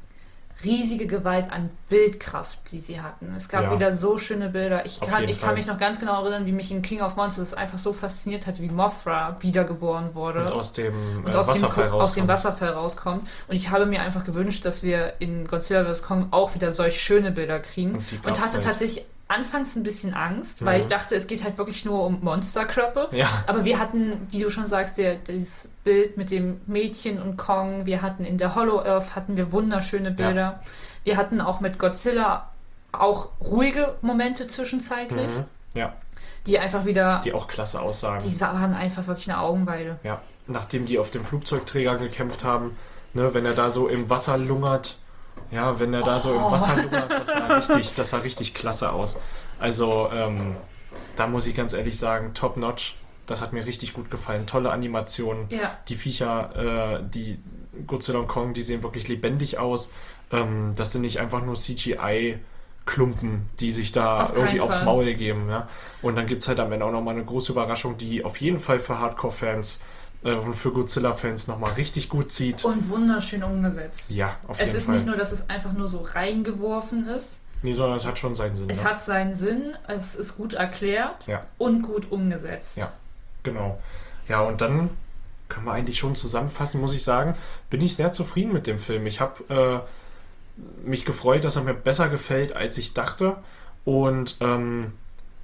riesige Gewalt an Bildkraft, die sie hatten. Es gab Ja. wieder so schöne Bilder. Ich Auf kann, jeden ich kann Fall. mich noch ganz genau erinnern, wie mich in King of Monsters einfach so fasziniert hat, wie Mothra wiedergeboren wurde. Und aus dem und äh, aus, dem, Wasserfall Ko- aus dem rauskommt. Wasserfall rauskommen. Und ich habe mir einfach gewünscht, dass wir in Godzilla versus. Kong auch wieder solch schöne Bilder kriegen. Und die Und, gab's hatte nicht. tatsächlich anfangs ein bisschen Angst, weil Mhm. ich dachte, es geht halt wirklich nur um Monsterkörper. Ja. Aber wir hatten, wie du schon sagst, der, dieses Bild mit dem Mädchen und Kong. Wir hatten in der Hollow Earth hatten wir wunderschöne Bilder. Wir hatten auch mit Godzilla auch ruhige Momente zwischenzeitlich, Mhm. Ja, die einfach wieder, die auch klasse aussagen. die waren einfach wirklich eine Augenweide. Ja, nachdem die auf dem Flugzeugträger gekämpft haben, ne, wenn er da so im Wasser lungert, ja, wenn er da so im Wasser lungert, das sah richtig, das sah richtig klasse aus. Also, ähm, da muss ich ganz ehrlich sagen, top notch. Das hat mir richtig gut gefallen. Tolle Animationen. Ja. Die Viecher, äh, die Godzilla und Kong, die sehen wirklich lebendig aus. Ähm, das sind nicht einfach nur C G I-Klumpen, die sich da Auf keinen irgendwie aufs Fall. Maul geben. Ja? Und dann gibt es halt am Ende auch nochmal eine große Überraschung, die auf jeden Fall für Hardcore-Fans äh, und für Godzilla-Fans nochmal richtig gut zieht. Und wunderschön umgesetzt. Ja, auf Es jeden ist Fall. nicht nur, dass es einfach nur so reingeworfen ist. Nee, sondern es hat schon seinen Sinn. Es ja. hat seinen Sinn, es ist gut erklärt Ja. und gut umgesetzt. Ja, genau. Ja, und dann können wir eigentlich schon zusammenfassen, muss ich sagen, bin ich sehr zufrieden mit dem Film. Ich habe äh, mich gefreut, dass er mir besser gefällt, als ich dachte. Und ähm,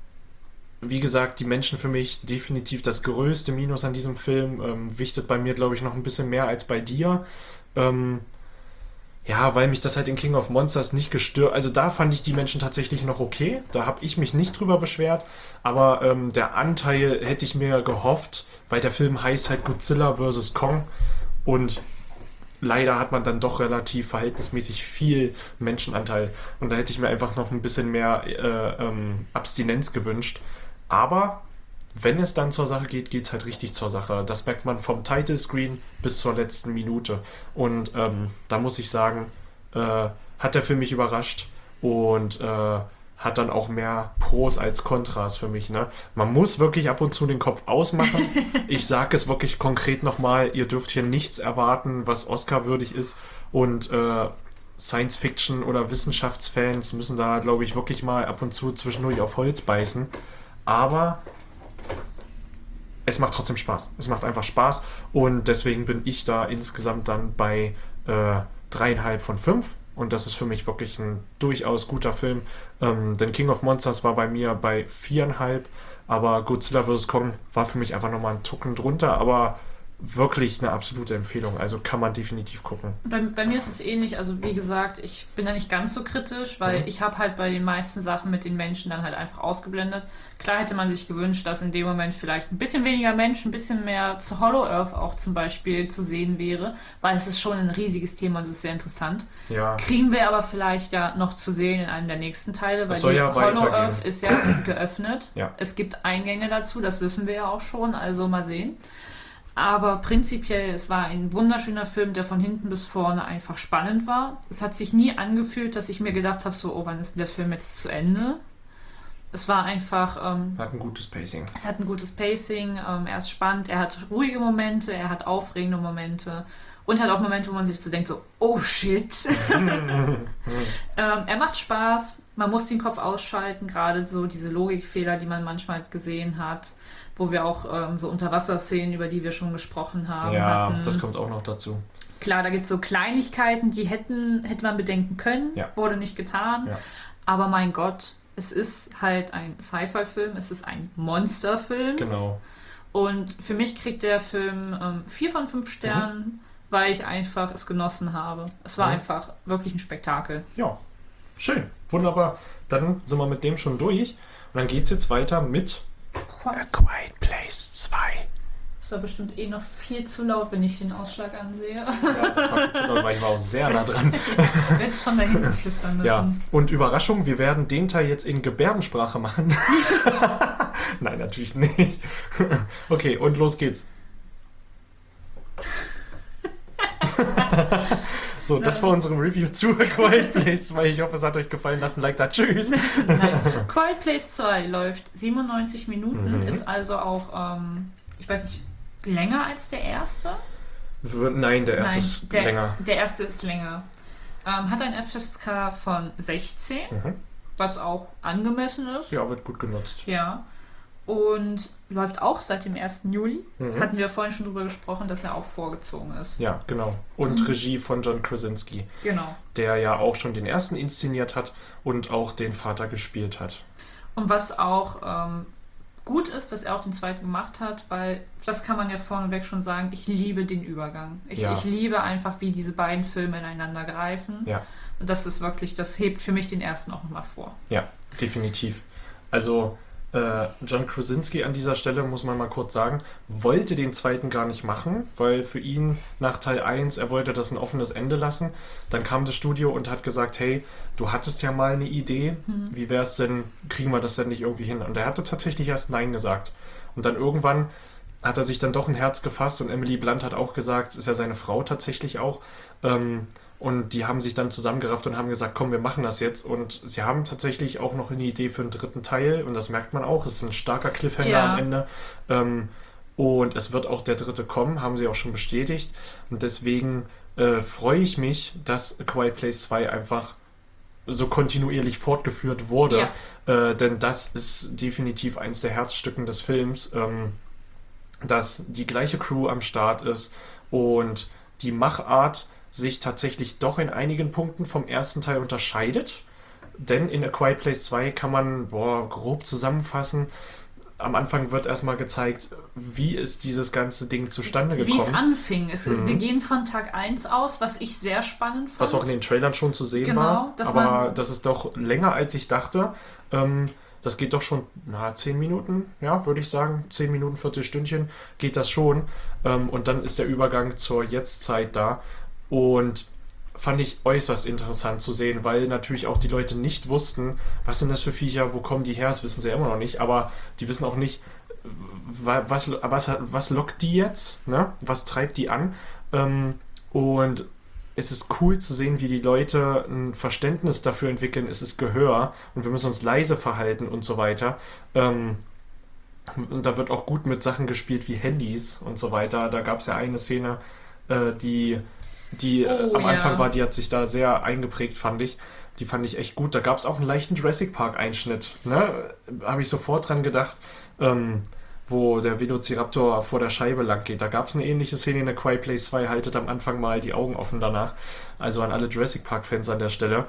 wie gesagt, die Menschen für mich definitiv das größte Minus an diesem Film. Ähm, wichtet bei mir, glaube ich, noch ein bisschen mehr als bei dir. Ähm, ja, weil mich das halt in King of Monsters nicht gestört. Also da fand ich die Menschen tatsächlich noch okay. Da habe ich mich nicht drüber beschwert. Aber ähm, der Anteil hätte ich mir gehofft, weil der Film heißt halt Godzilla versus. Kong. Und leider hat man dann doch relativ verhältnismäßig viel Menschenanteil. Und da hätte ich mir einfach noch ein bisschen mehr äh, ähm, Abstinenz gewünscht. Aber wenn es dann zur Sache geht, geht es halt richtig zur Sache. Das merkt man vom Title Screen bis zur letzten Minute. Und ähm, da muss ich sagen, äh, hat der Film mich überrascht und äh, hat dann auch mehr Pros als Kontras für mich. Ne? Man muss wirklich ab und zu den Kopf ausmachen. Ich sage es wirklich konkret nochmal, ihr dürft hier nichts erwarten, was Oscar-würdig ist. Und äh, Science-Fiction- oder Wissenschaftsfans müssen da, glaube ich, wirklich mal ab und zu zwischendurch auf Holz beißen. Aber es macht trotzdem Spaß. Es macht einfach Spaß und deswegen bin ich da insgesamt dann bei äh, dreieinhalb von fünf und das ist für mich wirklich ein durchaus guter Film. Ähm, denn King of Monsters war bei mir bei viereinhalb, aber Godzilla versus. Kong war für mich einfach nochmal ein Tucken drunter, aber wirklich eine absolute Empfehlung. Also kann man definitiv gucken. Bei, bei mir ist es ähnlich. Also wie gesagt, ich bin da nicht ganz so kritisch, weil Mhm. ich habe halt bei den meisten Sachen mit den Menschen dann halt einfach ausgeblendet. Klar hätte man sich gewünscht, dass in dem Moment vielleicht ein bisschen weniger Mensch, ein bisschen mehr zu Hollow Earth auch zum Beispiel zu sehen wäre, weil es ist schon ein riesiges Thema und es ist sehr interessant. Ja. Kriegen wir aber vielleicht ja noch zu sehen in einem der nächsten Teile, weil soll die ja Hollow weitergehen. Earth ist ja geöffnet. Ja. Es gibt Eingänge dazu, das wissen wir ja auch schon, also mal sehen. Aber prinzipiell, es war ein wunderschöner Film, der von hinten bis vorne einfach spannend war. Es hat sich nie angefühlt, dass ich mir gedacht habe, so, oh, wann ist denn der Film jetzt zu Ende? Es war einfach... Ähm, Hat ein gutes Pacing. Es hat ein gutes Pacing, ähm, er ist spannend, er hat ruhige Momente, er hat aufregende Momente und hat auch Momente, wo man sich so denkt, so, oh shit. ähm, er macht Spaß, man muss den Kopf ausschalten, gerade so diese Logikfehler, die man manchmal gesehen hat, wo wir auch ähm, so Unterwasserszenen, über die wir schon gesprochen haben, Ja, hatten. das kommt auch noch dazu. Klar, da gibt es so Kleinigkeiten, die hätten, hätte man bedenken können, Ja. wurde nicht getan, Ja. aber mein Gott, es ist halt ein Sci-Fi-Film, es ist ein Monsterfilm. Genau. Und für mich kriegt der Film ähm, vier von fünf Sternen, mhm. weil ich einfach es genossen habe. Es war Mhm. einfach wirklich ein Spektakel. Ja, schön. Wunderbar. Dann sind wir mit dem schon durch. Und dann geht es jetzt weiter mit A Quiet Place zwei. Es war bestimmt eh noch viel zu laut, wenn ich den Ausschlag ansehe. Ja, das war gut, weil ich war auch sehr nah dran. Du hättest von da hinten flüstern müssen. Ja, und Überraschung, wir werden den Teil jetzt in Gebärdensprache machen. Nein, natürlich nicht. Okay, und los geht's. So, das war unsere Review zu A Quiet Place zwei. Ich hoffe, es hat euch gefallen. Lasst ein Like da. Tschüss. Nein. Quiet Place zwei läuft siebenundneunzig Minuten, Mhm. ist also auch, ähm, ich weiß nicht, länger als der erste? Nein, der erste Nein, ist der, länger. Der erste ist länger. Ähm, hat ein F S K von sechzehn, Mhm. was auch angemessen ist. Ja, wird gut genutzt. Ja. Und läuft auch seit dem ersten Juli. Mhm. Hatten wir vorhin schon drüber gesprochen, dass er auch vorgezogen ist. Ja, genau. Und Mhm. Regie von John Krasinski, Genau. der ja auch schon den ersten inszeniert hat und auch den Vater gespielt hat. Und was auch ähm, gut ist, dass er auch den zweiten gemacht hat, weil das kann man ja vorneweg schon sagen, ich liebe den Übergang. Ich, Ja. ich liebe einfach, wie diese beiden Filme ineinander greifen. Ja. Und das ist wirklich, das hebt für mich den ersten auch nochmal vor. Ja, definitiv. Also äh, John Krasinski an dieser Stelle, muss man mal kurz sagen, wollte den zweiten gar nicht machen, weil für ihn nach Teil eins, er wollte das ein offenes Ende lassen. Dann kam das Studio und hat gesagt, hey, du hattest ja mal eine Idee, Mhm. wie wär's denn, kriegen wir das denn nicht irgendwie hin? Und er hatte tatsächlich erst Nein gesagt. Und dann irgendwann hat er sich dann doch ein Herz gefasst und Emily Blunt hat auch gesagt, ist ja seine Frau tatsächlich auch, ähm, und die haben sich dann zusammengerafft und haben gesagt, komm, wir machen das jetzt. Und sie haben tatsächlich auch noch eine Idee für einen dritten Teil. Und das merkt man auch. Es ist ein starker Cliffhanger Ja. am Ende. Ähm, und es wird auch der dritte kommen, haben sie auch schon bestätigt. Und deswegen äh, freue ich mich, dass A Quiet Place zwei einfach so kontinuierlich fortgeführt wurde. Äh, denn das ist definitiv eins der Herzstücken des Films, ähm, dass die gleiche Crew am Start ist und die Machart sich tatsächlich doch in einigen Punkten vom ersten Teil unterscheidet. Denn in A Quiet Place zwei kann man boah, grob zusammenfassen. Am Anfang wird erstmal gezeigt, wie ist dieses ganze Ding zustande Wie gekommen. es anfing. Es, Mhm. Wir gehen von Tag eins aus, was ich sehr spannend fand. Was auch in den Trailern schon zu sehen Genau, war. dass Aber man- das ist doch länger, als ich dachte. Ähm, das geht doch schon, na, zehn Minuten, ja, würde ich sagen. Zehn Minuten, Viertelstündchen geht das schon. Ähm, und dann ist der Übergang zur Jetztzeit da. Und fand ich äußerst interessant zu sehen, weil natürlich auch die Leute nicht wussten, was sind das für Viecher, wo kommen die her, das wissen sie ja immer noch nicht, aber die wissen auch nicht, wa- was, was, was lockt die jetzt, ne? Was treibt die an? Ähm, und es ist cool zu sehen, wie die Leute ein Verständnis dafür entwickeln, es ist Gehör und wir müssen uns leise verhalten und so weiter. Ähm, und da wird auch gut mit Sachen gespielt wie Handys und so weiter. Da gab es ja eine Szene, äh, die die äh, Oh, am ja. Anfang war, die hat sich da sehr eingeprägt, fand ich. Die fand ich echt gut. Da gab es auch einen leichten Jurassic Park-Einschnitt. Ne? Habe ich sofort dran gedacht, ähm, wo der Velociraptor vor der Scheibe lang geht. Da gab es eine ähnliche Szene in der Quiet Place zwei. Haltet am Anfang mal die Augen offen danach. Also an alle Jurassic Park-Fans an der Stelle.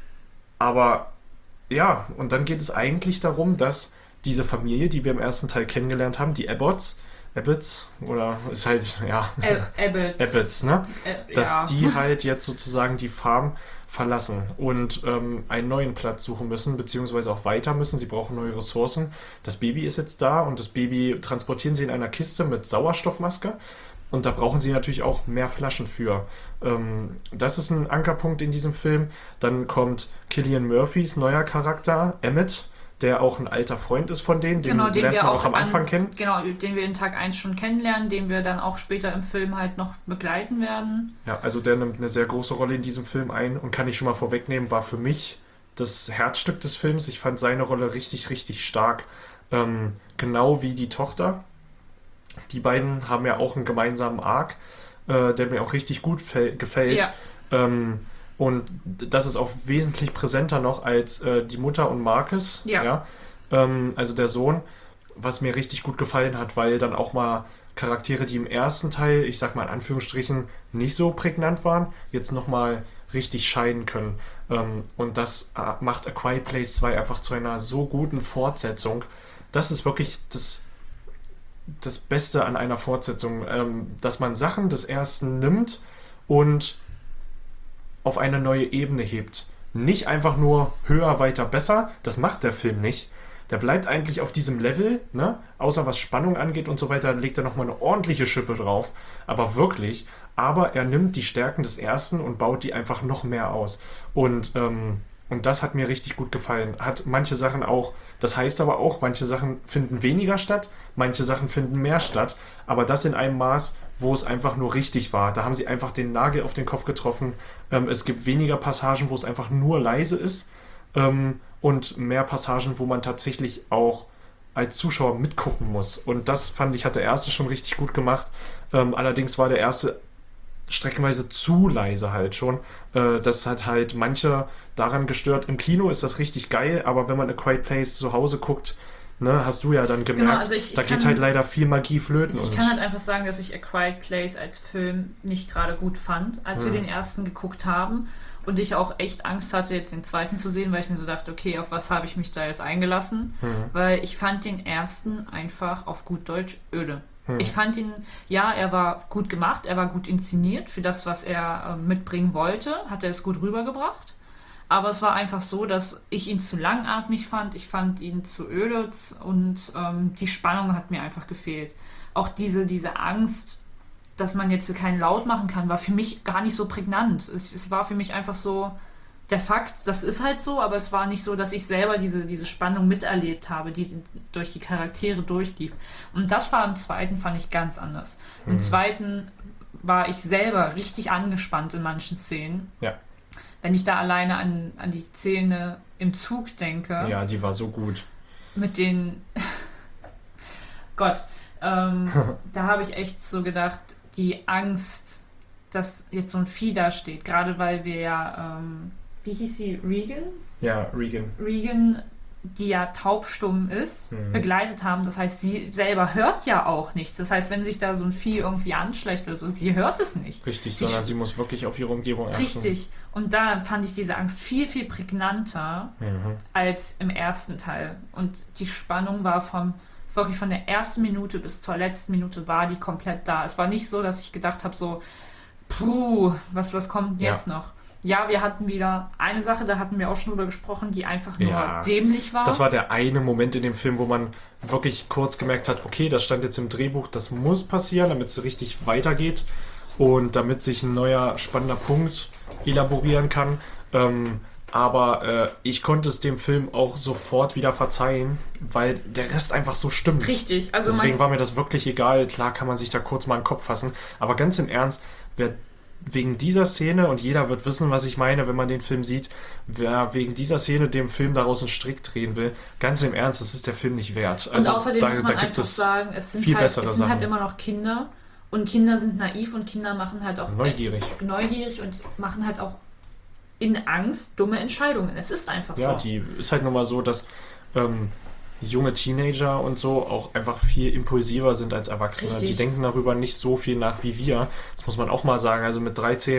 Aber ja, und dann geht es eigentlich darum, dass diese Familie, die wir im ersten Teil kennengelernt haben, die Abbotts, Abbots oder ist halt, ja, Ab- Abbott. Abbots, ne? Äh, Dass ja. die halt jetzt sozusagen die Farm verlassen und ähm, einen neuen Platz suchen müssen, beziehungsweise auch weiter müssen. Sie brauchen neue Ressourcen. Das Baby ist jetzt da und das Baby transportieren sie in einer Kiste mit Sauerstoffmaske. Und da brauchen sie natürlich auch mehr Flaschen für. Ähm, das ist ein Ankerpunkt in diesem Film. Dann kommt Cillian Murphys neuer Charakter, Emmett, der auch ein alter Freund ist von denen, den Genau, den lernt wir man auch auch am an- Anfang kennen. Genau, den wir in Tag eins schon kennenlernen, den wir dann auch später im Film halt noch begleiten werden. Ja, also der nimmt eine sehr große Rolle in diesem Film ein und kann ich schon mal vorwegnehmen, war für mich das Herzstück des Films. Ich fand seine Rolle richtig, richtig stark. Ähm, genau wie die Tochter. Die beiden haben ja auch einen gemeinsamen Arc, äh, der mir auch richtig gut fe- gefällt. Ja. Ähm, und das ist auch wesentlich präsenter noch als äh, die Mutter und Marcus. Ja. Ähm, also der Sohn, was mir richtig gut gefallen hat, weil dann auch mal Charaktere, die im ersten Teil, ich sag mal in Anführungsstrichen, nicht so prägnant waren, jetzt nochmal richtig scheinen können. Ähm, und das äh, macht A Quiet Place zwei einfach zu einer so guten Fortsetzung. Das ist wirklich das das Beste an einer Fortsetzung, ähm, dass man Sachen des ersten nimmt und auf eine neue Ebene hebt. Nicht einfach nur höher, weiter, besser. Das macht der Film nicht. Der bleibt eigentlich auf diesem Level, ne? Außer was Spannung angeht und so weiter, legt er nochmal eine ordentliche Schippe drauf. Aber wirklich. Aber er nimmt die Stärken des ersten und baut die einfach noch mehr aus. Und, ähm, und das hat mir richtig gut gefallen. Hat manche Sachen auch, das heißt aber auch, manche Sachen finden weniger statt, manche Sachen finden mehr statt. Aber das in einem Maß, wo es einfach nur richtig war. Da haben sie einfach den Nagel auf den Kopf getroffen. Ähm, es gibt weniger Passagen, wo es einfach nur leise ist. Ähm, und mehr Passagen, wo man tatsächlich auch als Zuschauer mitgucken muss. Und das, fand ich, hat der erste schon richtig gut gemacht. Ähm, allerdings war der erste streckenweise zu leise halt schon. Äh, das hat halt manche daran gestört. Im Kino ist das richtig geil, aber wenn man A Quiet Place zu Hause guckt, ne, hast du ja dann gemerkt, Genau, also ich da kann- geht halt leider viel Magie flöten. Ich und kann halt einfach sagen, dass ich A Quiet Place als Film nicht gerade gut fand, als wir Hm. den ersten geguckt haben und ich auch echt Angst hatte, jetzt den zweiten zu sehen, weil ich mir so dachte, okay, auf was habe ich mich da jetzt eingelassen? Hm. Weil ich fand den ersten einfach auf gut Deutsch öde. Hm. Ich fand ihn, ja, er war gut gemacht, er war gut inszeniert für das, was er äh, mitbringen wollte, hat er es gut rübergebracht. Aber es war einfach so, dass ich ihn zu langatmig fand, ich fand ihn zu öde und ähm, die Spannung hat mir einfach gefehlt. Auch diese, diese Angst, dass man jetzt keinen Laut machen kann, war für mich gar nicht so prägnant. Es, es war für mich einfach so der Fakt, das ist halt so, aber es war nicht so, dass ich selber diese, diese Spannung miterlebt habe, die durch die Charaktere durchlief. Und das war im zweiten, fand ich ganz anders. Im Mhm. zweiten war ich selber richtig angespannt in manchen Szenen. Ja. Wenn ich da alleine an, an die Szene im Zug denke, ja, die war so gut. mit den Gott, ähm, da habe ich echt so gedacht, die Angst, dass jetzt so ein Vieh da steht, gerade weil wir ja, ähm, wie hieß sie, Regan? Ja, Regan. Regan, die ja taubstumm ist, Mhm. begleitet haben. Das heißt, sie selber hört ja auch nichts. Das heißt, wenn sich da so ein Vieh irgendwie anschleicht oder so, sie hört es nicht. Richtig, Sie sondern sie muss wirklich auf ihre Umgebung achten. Richtig. Und da fand ich diese Angst viel, viel prägnanter Mhm. als im ersten Teil. Und die Spannung war vom, wirklich von der ersten Minute bis zur letzten Minute war die komplett da. Es war nicht so, dass ich gedacht habe, so, puh, was, was kommt Ja. jetzt noch? Ja, wir hatten wieder eine Sache, da hatten wir auch schon drüber gesprochen, die einfach nur Ja. dämlich war. Das war der eine Moment in dem Film, wo man wirklich kurz gemerkt hat, okay, das stand jetzt im Drehbuch, das muss passieren, damit es richtig weitergeht und damit sich ein neuer spannender Punkt elaborieren kann. Ähm, aber äh, ich konnte es dem Film auch sofort wieder verzeihen, weil der Rest einfach so stimmt. Richtig. Also Deswegen man, war mir das wirklich egal. Klar kann man sich da kurz mal in den Kopf fassen, aber ganz im Ernst, wer wegen dieser Szene, und jeder wird wissen, was ich meine, wenn man den Film sieht, wer wegen dieser Szene dem Film daraus einen Strick drehen will, ganz im Ernst, das ist der Film nicht wert. und Also außerdem da, muss man da gibt einfach es sagen, es sind, viel halt, bessere es sind halt Sachen. immer noch Kinder und Kinder sind naiv und Kinder machen halt auch Neugierig. neugierig und machen halt auch in Angst dumme Entscheidungen. Es ist einfach Ja, so. die ist halt nun mal so, dass ähm, junge Teenager und so auch einfach viel impulsiver sind als Erwachsene. Richtig. Die denken darüber nicht so viel nach wie wir. Das muss man auch mal sagen. Also mit dreizehn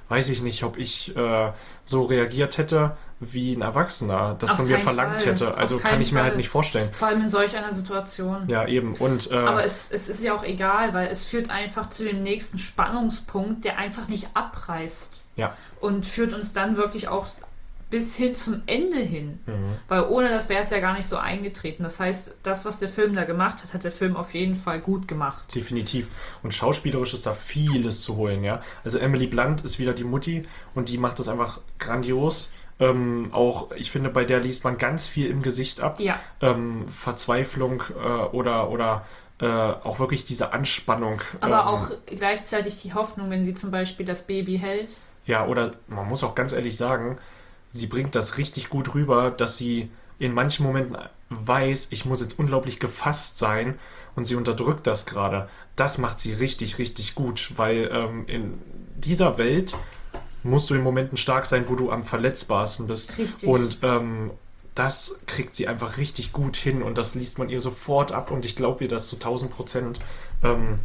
weiß ich nicht, ob ich äh, so reagiert hätte, wie ein Erwachsener das Auf von mir keinen verlangt Fall. hätte. Also Auf kann keinen ich mir halt Fall. nicht vorstellen. Vor allem in solch einer Situation. Ja, eben. Und, äh, Aber es, es ist ja auch egal, weil es führt einfach zu dem nächsten Spannungspunkt, der einfach nicht abreißt. ja, Und führt uns dann wirklich auch bis hin zum Ende hin. Mhm. Weil ohne das wäre es ja gar nicht so eingetreten. Das heißt, das, was der Film da gemacht hat, hat der Film auf jeden Fall gut gemacht. definitiv. Und schauspielerisch ist da vieles zu holen, ja. Also Emily Blunt ist wieder die Mutti und die macht das einfach grandios. Ähm, auch, ich finde, bei der liest man ganz viel im Gesicht ab. Ja. Ähm, Verzweiflung äh, oder, oder äh, auch wirklich diese Anspannung. Aber ähm, auch gleichzeitig die Hoffnung, wenn sie zum Beispiel das Baby hält. Ja, oder man muss auch ganz ehrlich sagen, sie bringt das richtig gut rüber, dass sie in manchen Momenten weiß, ich muss jetzt unglaublich gefasst sein und sie unterdrückt das gerade. Das macht sie richtig, richtig gut, weil ähm, in dieser Welt musst du in Momenten stark sein, wo du am verletzbarsten bist. Richtig. Und ähm, das kriegt sie einfach richtig gut hin und das liest man ihr sofort ab und ich glaube ihr das zu tausend Prozent. Ähm,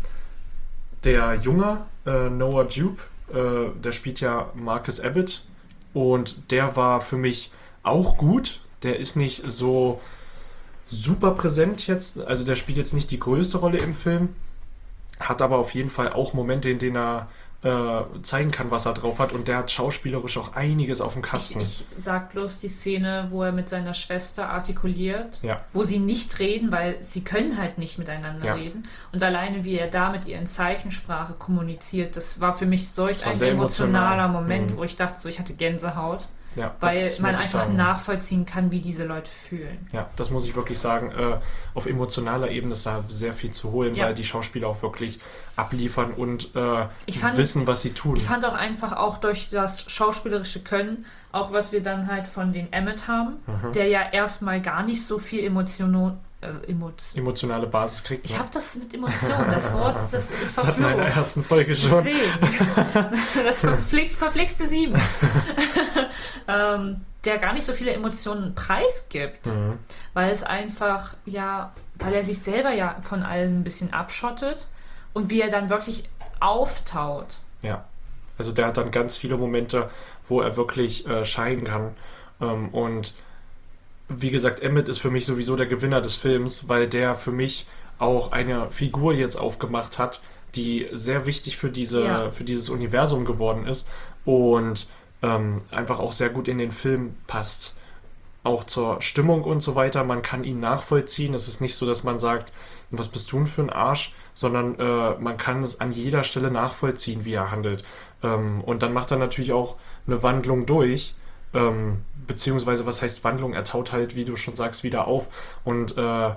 der Junge, äh, Noah Jupe, äh, der spielt ja Marcus Abbott und der war für mich auch gut. Der ist nicht so super präsent jetzt, also der spielt jetzt nicht die größte Rolle im Film, hat aber auf jeden Fall auch Momente, in denen er äh, zeigen kann, was er drauf hat und der hat schauspielerisch auch einiges auf dem Ich, Kasten. ich sag bloß die Szene, wo er mit seiner Schwester artikuliert, Ja. wo sie nicht reden, weil sie können halt nicht miteinander Ja. reden. Und alleine, wie er da mit ihr in Zeichensprache kommuniziert, das war für mich solch war ein sehr emotionaler emotional. Moment, Mhm. wo ich dachte, so ich hatte Gänsehaut, Ja, weil das man muss ich einfach sagen. nachvollziehen kann, wie diese Leute fühlen. Ja, das muss ich wirklich sagen. Äh, auf emotionaler Ebene ist da sehr viel zu holen, Ja. weil die Schauspieler auch wirklich abliefern und äh, Ich fand- wissen, was sie tun. Ich fand auch einfach auch durch das schauspielerische Können, auch was wir dann halt von den Emmett haben, Mhm. der ja erstmal gar nicht so viel Emotion, äh, Emotion. Emotionale Basis kriegt. Ich ne? habe das mit Emotionen, das Wort, das ist Das hatten wir in der verflucht. ersten Folge schon. Deswegen. Das verflixt, verflixte Sieben. ähm, der gar nicht so viele Emotionen preisgibt, Mhm. weil es einfach, ja, weil er sich selber ja von allem ein bisschen abschottet und wie er dann wirklich auftaut. Ja, also der hat dann ganz viele Momente, wo er wirklich äh, scheinen kann. Ähm, und wie gesagt, Emmett ist für mich sowieso der Gewinner des Films, weil der für mich auch eine Figur jetzt aufgemacht hat, die sehr wichtig für diese, Ja. für dieses Universum geworden ist und ähm, einfach auch sehr gut in den Film passt. Auch zur Stimmung und so weiter. Man kann ihn nachvollziehen. Es ist nicht so, dass man sagt, was bist du denn für ein Arsch, sondern äh, man kann es an jeder Stelle nachvollziehen, wie er handelt. Ähm, und dann macht er natürlich auch eine Wandlung durch. Ähm, beziehungsweise, was heißt Wandlung? Er taut halt, wie du schon sagst, wieder auf. Und äh,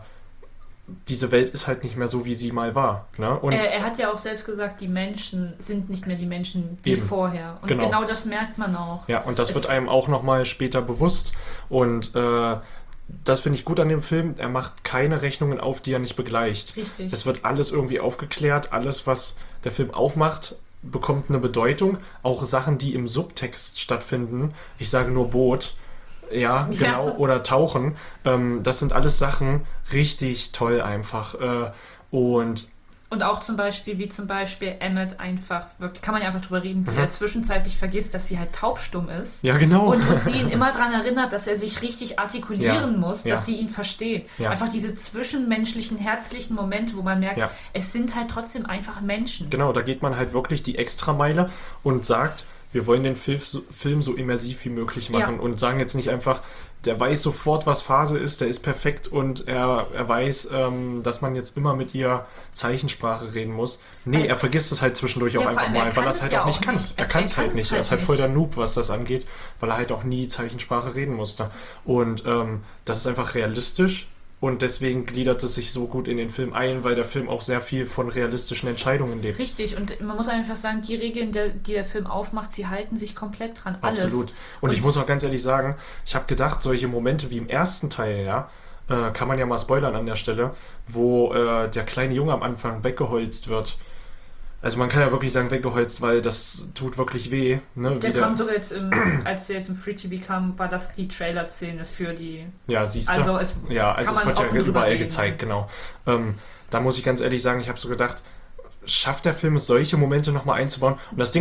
diese Welt ist halt nicht mehr so, wie sie mal war. Ne? Und Er, er hat ja auch selbst gesagt, die Menschen sind nicht mehr die Menschen wie Eben. vorher. Und Genau. genau. das merkt man auch. ja, und das Es- wird einem auch nochmal später bewusst. Und äh, das finde ich gut an dem Film. Er macht keine Rechnungen auf, die er nicht begleicht. Richtig. Es wird alles irgendwie aufgeklärt. Alles, was der Film aufmacht, bekommt eine Bedeutung. Auch Sachen, die im Subtext stattfinden. Ich sage nur Boot. Ja, Ja. genau. Oder Tauchen. Ähm, das sind alles Sachen richtig toll einfach. Äh, und Und auch zum Beispiel, wie zum Beispiel Emmett einfach, wirklich, kann man ja einfach drüber reden, wie Mhm. er zwischenzeitlich vergisst, dass sie halt taubstumm ist. ja, genau. Und, und sie ihn immer daran erinnert, dass er sich richtig artikulieren Ja. muss, Ja. dass sie ihn versteht. Ja. Einfach diese zwischenmenschlichen, herzlichen Momente, wo man merkt, Ja. es sind halt trotzdem einfach Menschen. Genau, da geht man halt wirklich die Extrameile und sagt, wir wollen den Film so, Film so immersiv wie möglich machen Ja. und sagen jetzt nicht einfach, der weiß sofort, was Phase ist, der ist perfekt und er, er weiß, ähm, dass man jetzt immer mit ihr Zeichensprache reden muss. Nee, er vergisst es halt zwischendurch Ja, auch vor einfach allem, er mal, weil kann er es es halt ja auch nicht auch kann. nicht. Er Er- kann er es halt kann's nicht. Er halt ist halt voll nicht. der Noob, was das angeht, weil er halt auch nie Zeichensprache reden musste. Und ähm, das ist einfach realistisch. Und deswegen gliedert es sich so gut in den Film ein, weil der Film auch sehr viel von realistischen Entscheidungen lebt. Richtig, und man muss einfach sagen, die Regeln, der, die der Film aufmacht, sie halten sich komplett dran. Alles. Absolut. Und, ich muss auch ganz ehrlich sagen, ich habe gedacht, solche Momente wie im ersten Teil, ja, äh, kann man ja mal spoilern an der Stelle, wo äh, der kleine Junge am Anfang weggeholzt wird. Also man kann ja wirklich sagen weggeholzt, weil das tut wirklich weh. Ne? Der Wie kam sogar jetzt, im, als der jetzt im Free T V kam, war das die Trailer-Szene für die. ja, siehst du. Also es ja, also kann es man wird ja offen drüber überall reden. gezeigt, genau. Ähm, da muss ich ganz ehrlich sagen, ich habe so gedacht, schafft der Film es, solche Momente nochmal einzubauen? Und das Ding ist,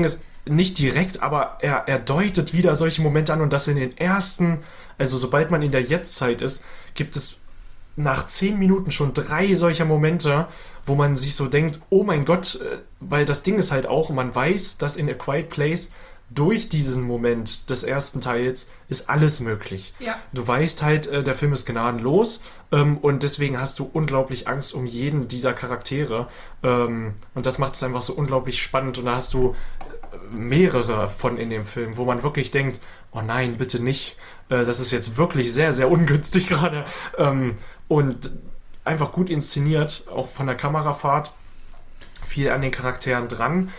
nicht direkt, aber er, er deutet wieder solche Momente an und das in den ersten, also sobald man in der Jetztzeit ist, gibt es nach zehn Minuten schon drei solcher Momente, wo man sich so denkt, oh mein Gott, weil das Ding ist halt auch, man weiß, dass in A Quiet Place durch diesen Moment des ersten Teils ist alles möglich. Ja. Du weißt halt, der Film ist gnadenlos und deswegen hast du unglaublich Angst um jeden dieser Charaktere und das macht es einfach so unglaublich spannend und da hast du mehrere von in dem Film, wo man wirklich denkt, oh nein, bitte nicht, das ist jetzt wirklich sehr, sehr ungünstig gerade und einfach gut inszeniert, auch von der Kamerafahrt, viel an den Charakteren dran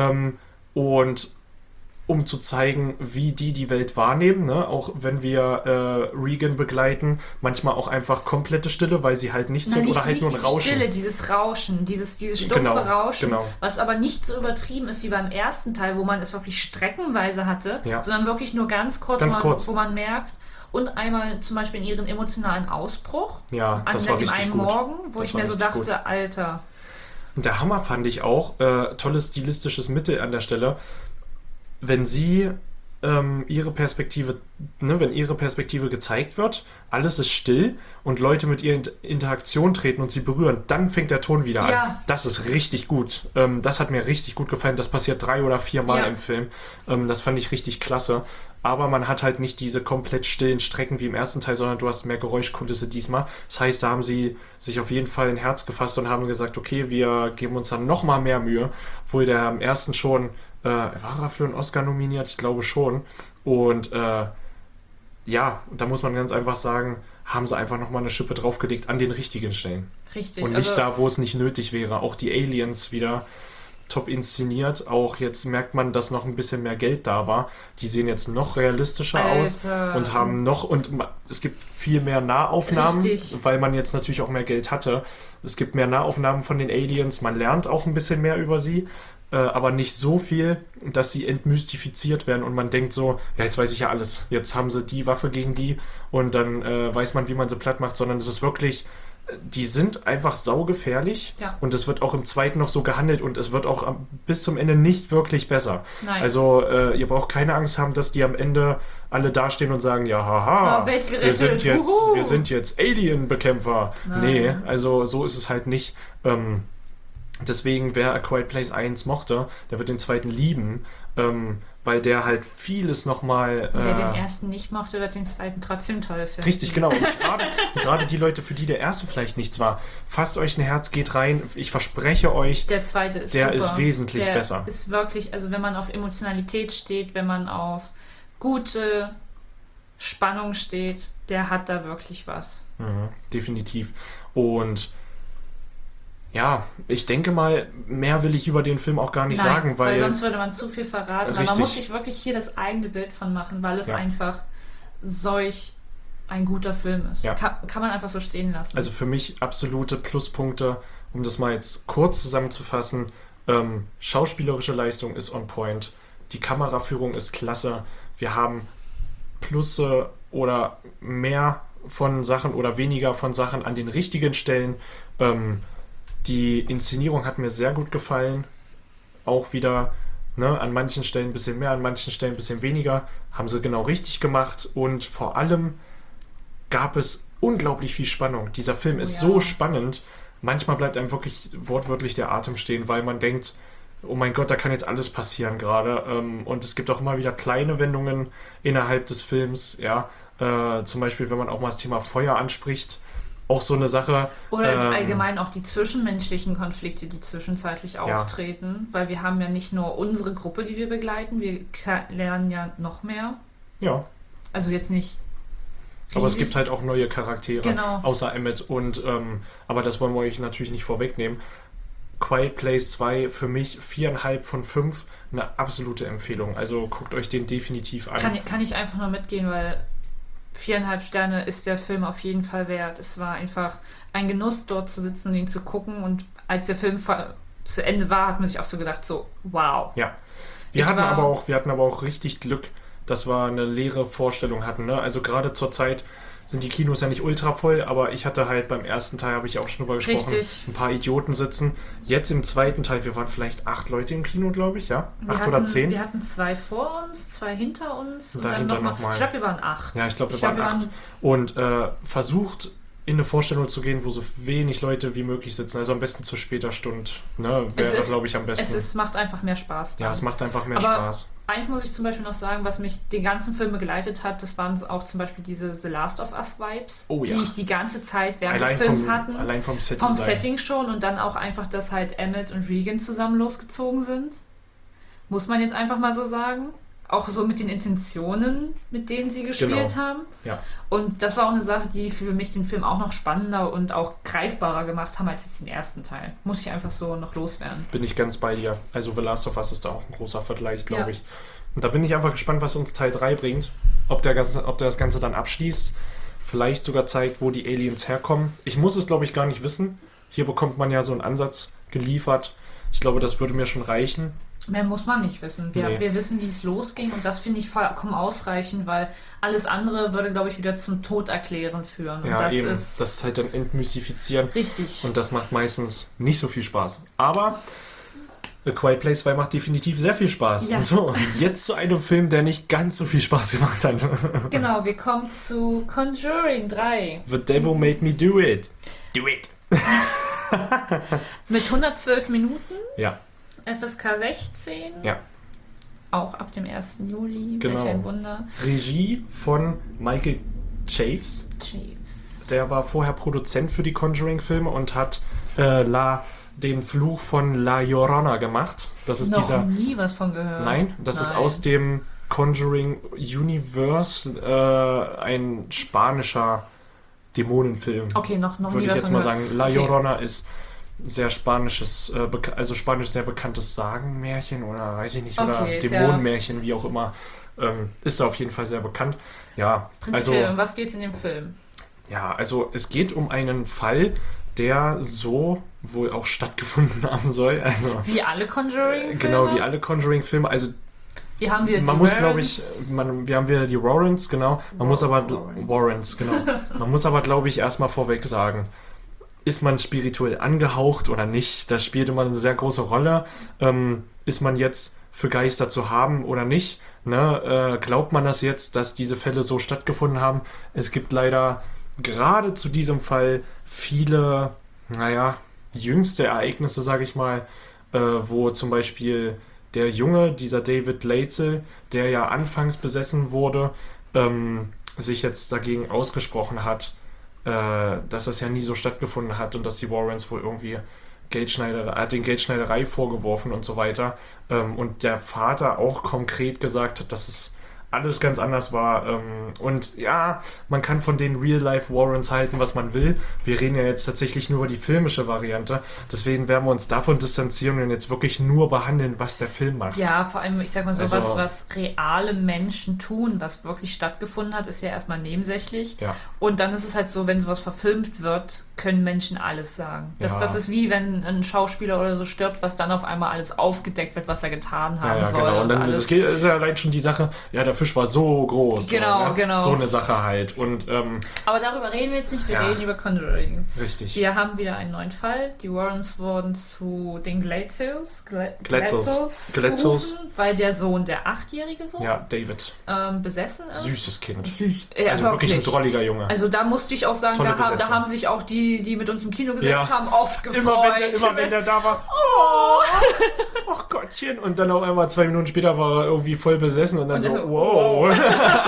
und um zu zeigen, wie die die Welt wahrnehmen, ne? Auch wenn wir äh, Regan begleiten, manchmal auch einfach komplette Stille, weil sie halt nichts Nein, sind oder nicht, halt nur ein nicht Rauschen. Stille, dieses Rauschen, dieses, dieses stumpfe Genau, Rauschen, genau. was aber nicht so übertrieben ist wie beim ersten Teil, wo man es wirklich streckenweise hatte, Ja. sondern wirklich nur ganz kurz, Ganz wo, man, kurz. wo man merkt, und einmal zum Beispiel in ihren emotionalen Ausbruch Ja, an das war dem richtig einen gut. Morgen, wo Das ich war mir so richtig dachte, gut. Alter. Und der Hammer fand ich auch, äh, tolles stilistisches Mittel an der Stelle, wenn sie ähm, ihre Perspektive, ne, wenn ihre Perspektive gezeigt wird, alles ist still und Leute mit ihr in Interaktion treten und sie berühren, dann fängt der Ton wieder Ja. an. Das ist richtig gut. Ähm, das hat mir richtig gut gefallen. Das passiert drei oder vier Mal Ja. im Film. Ähm, das fand ich richtig klasse. Aber man hat halt nicht diese komplett stillen Strecken wie im ersten Teil, sondern du hast mehr Geräuschkulisse diesmal. Das heißt, da haben sie sich auf jeden Fall ein Herz gefasst und haben gesagt, okay, wir geben uns dann nochmal mehr Mühe. Obwohl der im ersten schon, äh, war er für einen Oscar nominiert? Ich glaube schon. Und äh, ja, da muss man ganz einfach sagen, haben sie einfach nochmal eine Schippe draufgelegt an den richtigen Stellen. Richtig. Und nicht also, da, wo es nicht nötig wäre. Auch die Aliens wieder top inszeniert. Auch jetzt merkt man, dass noch ein bisschen mehr Geld da war. Die sehen jetzt noch realistischer aus Alter. und haben noch, und ma- es gibt viel mehr Nahaufnahmen, Richtig. weil man jetzt natürlich auch mehr Geld hatte. Es gibt mehr Nahaufnahmen von den Aliens. Man lernt auch ein bisschen mehr über sie, äh, aber nicht so viel, dass sie entmystifiziert werden und man denkt so, ja, jetzt weiß ich ja alles. Jetzt haben sie die Waffe gegen die und dann äh, weiß man, wie man sie platt macht, sondern es ist wirklich, die sind einfach saugefährlich Ja. und es wird auch im zweiten noch so gehandelt und es wird auch am, bis zum Ende nicht wirklich besser. Nein. Also äh, ihr braucht keine Angst haben, dass die am Ende alle dastehen und sagen, ja, haha, Ja, Welt wir gerettet, sind jetzt, wuhu. wir sind jetzt Alien-Bekämpfer. Nein. Nee, also so ist es halt nicht. Ähm, deswegen, wer A Quiet Place eins mochte, der wird den zweiten lieben, ähm, weil der halt vieles nochmal... wer Äh, den ersten nicht mochte, wird den zweiten trotzdem toll finden. Richtig, genau. Und gerade, und gerade die Leute, für die der erste vielleicht nichts war, fasst euch ein Herz, geht rein. Ich verspreche euch, Der zweite ist Der super. ist wesentlich der besser. Ist wirklich, also wenn man auf Emotionalität steht, wenn man auf gute Spannung steht, der hat da wirklich was. mhm, definitiv. Und ja, ich denke mal, mehr will ich über den Film auch gar nicht Nein, sagen, weil, sonst würde man zu viel verraten. Aber Richtig. man muss sich wirklich hier das eigene Bild von machen, weil es Ja. einfach solch ein guter Film ist. Ja. Kann, kann man einfach so stehen lassen. also für mich absolute Pluspunkte, um das mal jetzt kurz zusammenzufassen. Ähm, schauspielerische Leistung ist on point, die Kameraführung ist klasse, wir haben Plusse oder mehr von Sachen oder weniger von Sachen an den richtigen Stellen. Ähm, die Inszenierung hat mir sehr gut gefallen. Auch wieder, ne, an manchen Stellen ein bisschen mehr, an manchen Stellen ein bisschen weniger. Haben sie genau richtig gemacht. Und vor allem gab es unglaublich viel Spannung. Dieser Film ist ja. so spannend. Manchmal bleibt einem wirklich wortwörtlich der Atem stehen, weil man denkt, oh mein Gott, da kann jetzt alles passieren gerade. Ähm, und es gibt auch immer wieder kleine Wendungen innerhalb des Films. Ja, äh, zum Beispiel, wenn man auch mal das Thema Feuer anspricht. Auch so eine Sache. Oder ähm, allgemein auch die zwischenmenschlichen Konflikte, die zwischenzeitlich Ja. auftreten. Weil wir haben ja nicht nur unsere Gruppe, die wir begleiten, wir ka- lernen ja noch mehr. Ja, Also jetzt nicht aber es riesig. gibt halt auch neue Charaktere, Genau. außer Emmett. Und, ähm, aber das wollen wir euch natürlich nicht vorwegnehmen. Quiet Place zwei für mich viereinhalb von fünf, eine absolute Empfehlung. Also guckt euch den definitiv an. Kann, kann ich einfach nur mitgehen, weil viereinhalb Sterne ist der Film auf jeden Fall wert. Es war einfach ein Genuss, dort zu sitzen und ihn zu gucken. Und als der Film ver- zu Ende war, hat man sich auch so gedacht, so, wow. Ja. Wir Ich hatten, war- aber auch, wir hatten aber auch richtig Glück, dass wir eine leere Vorstellung hatten. Ne? Also gerade zur Zeit, sind die Kinos ja nicht ultra voll, aber ich hatte halt beim ersten Teil, habe ich auch schon drüber gesprochen, Richtig. ein paar Idioten sitzen. Jetzt im zweiten Teil, wir waren vielleicht acht Leute im Kino, glaube ich, ja? Wir Acht hatten, oder zehn? Wir hatten zwei vor uns, zwei hinter uns. Und Dahinter dann noch noch mal, mal. Ich glaube, wir waren acht. Ja, ich glaube, wir Ich waren glaub, wir acht. Und äh, versucht in eine Vorstellung zu gehen, wo so wenig Leute wie möglich sitzen. Also am besten zu später Stunde. Ne? Es Wäre, ist- glaube ich, am besten. Es ist, macht einfach mehr Spaß. ja, dann. es macht einfach mehr Aber Spaß. Eins muss ich zum Beispiel noch sagen, was mich den ganzen Film begleitet hat, das waren auch zum Beispiel diese The Last of Us Vibes, Oh ja. die ich die ganze Zeit während Allein des Films vom, hatten. allein vom Set Vom Design. Setting schon und dann auch einfach, dass halt Emmett und Regan zusammen losgezogen sind. Muss man jetzt einfach mal so sagen. Auch so mit den Intentionen, mit denen sie gespielt Genau. haben. Ja. Und das war auch eine Sache, die für mich den Film auch noch spannender und auch greifbarer gemacht haben als jetzt den ersten Teil. Muss ich einfach so noch loswerden. Bin ich ganz bei dir. Also The Last of Us ist da auch ein großer Vergleich, glaube Ja. ich. Und da bin ich einfach gespannt, was uns Teil drei bringt. Ob der, ganze, ob der das Ganze dann abschließt. Vielleicht sogar zeigt, wo die Aliens herkommen. Ich muss es, glaube ich, gar nicht wissen. Hier bekommt man ja so einen Ansatz geliefert. Ich glaube, das würde mir schon reichen. Mehr muss man nicht wissen. Wir, Nee. wir wissen, wie es losging und das finde ich vollkommen ausreichend, weil alles andere würde, glaube ich, wieder zum Tod erklären führen. Und Ja, das eben. ist Das ist halt dann entmystifizieren. richtig. Und das macht meistens nicht so viel Spaß. Aber A Quiet Place zwei macht definitiv sehr viel Spaß. Ja. So, jetzt zu einem Film, der nicht ganz so viel Spaß gemacht hat. Genau, wir kommen zu Conjuring drei. The Devil Made Me Do It. Do it. Mit hundertzwölf Minuten, Ja, F S K sechzehn, ja. auch ab dem ersten Juli. Genau. Welch ein Wunder. Regie von Michael Chaves. Chiefs. Der war vorher Produzent für die Conjuring-Filme und hat äh, La, den Fluch von La Llorona gemacht. Das ist Noch dieser... nie was von gehört. Nein, das ist Nein. aus dem Conjuring Universe äh, ein spanischer Dämonenfilm. Okay, noch, noch Würde nie ich was jetzt von mal gehört. sagen. La Okay. Llorona ist sehr spanisches, äh, beka- also spanisch sehr bekanntes Sagenmärchen oder weiß ich nicht, oder Okay, ist ja- Dämonenmärchen, wie auch immer. Ähm, ist da auf jeden Fall sehr bekannt. Ja, also, Prinzipiell, um was geht's in dem Film? ja, also es geht um einen Fall, der so wohl auch stattgefunden haben soll. Also Wie alle Conjuring-Filme? genau wie alle Conjuring-Filme. Also Hier haben wir man die muss, glaube Warrens. ich, man, wir haben wieder die Warrens, genau. Man muss aber Warrens. Warrens, genau. Man muss aber, glaube ich, erstmal vorweg sagen, ist man spirituell angehaucht oder nicht? Das spielt immer eine sehr große Rolle. Ähm, ist man jetzt für Geister zu haben oder nicht? Ne? Äh, glaubt man das jetzt, dass diese Fälle so stattgefunden haben? Es gibt leider gerade zu diesem Fall viele, naja, jüngste Ereignisse, sage ich mal, äh, wo zum Beispiel der Junge, dieser David Lazel, der ja anfangs besessen wurde, ähm, sich jetzt dagegen ausgesprochen hat, äh, dass das ja nie so stattgefunden hat und dass die Warrens wohl irgendwie Geldschneiderei, hat den Geldschneiderei vorgeworfen und so weiter. Ähm, und der Vater auch konkret gesagt hat, dass es alles ganz anders war. Ähm, und ja, man kann von den Real-Life-Warrens halten, was man will. Wir reden ja jetzt tatsächlich nur über die filmische Variante. Deswegen werden wir uns davon distanzieren und jetzt wirklich nur behandeln, was der Film macht. Ja, vor allem, ich sag mal so, Also- was, was reale Menschen tun, was wirklich stattgefunden hat, ist ja erstmal nebensächlich. Ja. Und dann ist es halt so, wenn sowas verfilmt wird, können Menschen alles sagen. Das, Ja. das ist wie wenn ein Schauspieler oder so stirbt, was dann auf einmal alles aufgedeckt wird, was er getan haben Ja, ja, soll. genau. Und Und dann alles. das geht, ist ja allein schon die Sache, ja, der Fisch war so groß. Genau, so, ne? genau. So eine Sache halt. Und ähm, Aber darüber reden wir jetzt nicht, wir Ja. reden über Conjuring. richtig. Wir haben wieder einen neuen Fall. Die Warrens wurden zu den Glatzels, Gla Glatzels. Glatzels Glatzels. berufen, weil der Sohn, der achtjährige Sohn, Ja, David. ähm, besessen ist. Süßes Kind. Süß. Äh, Also wirklich ein drolliger Junge. Also da musste ich auch sagen, Tolle da, ha- da Besetzung. haben sich auch die, die mit uns im Kino gesetzt Ja. haben, oft gefreut. Immer wenn, der, immer wenn der da war, oh, ach Gottchen. Und dann auf einmal zwei Minuten später war er irgendwie voll besessen und dann Und so, dann so, wow.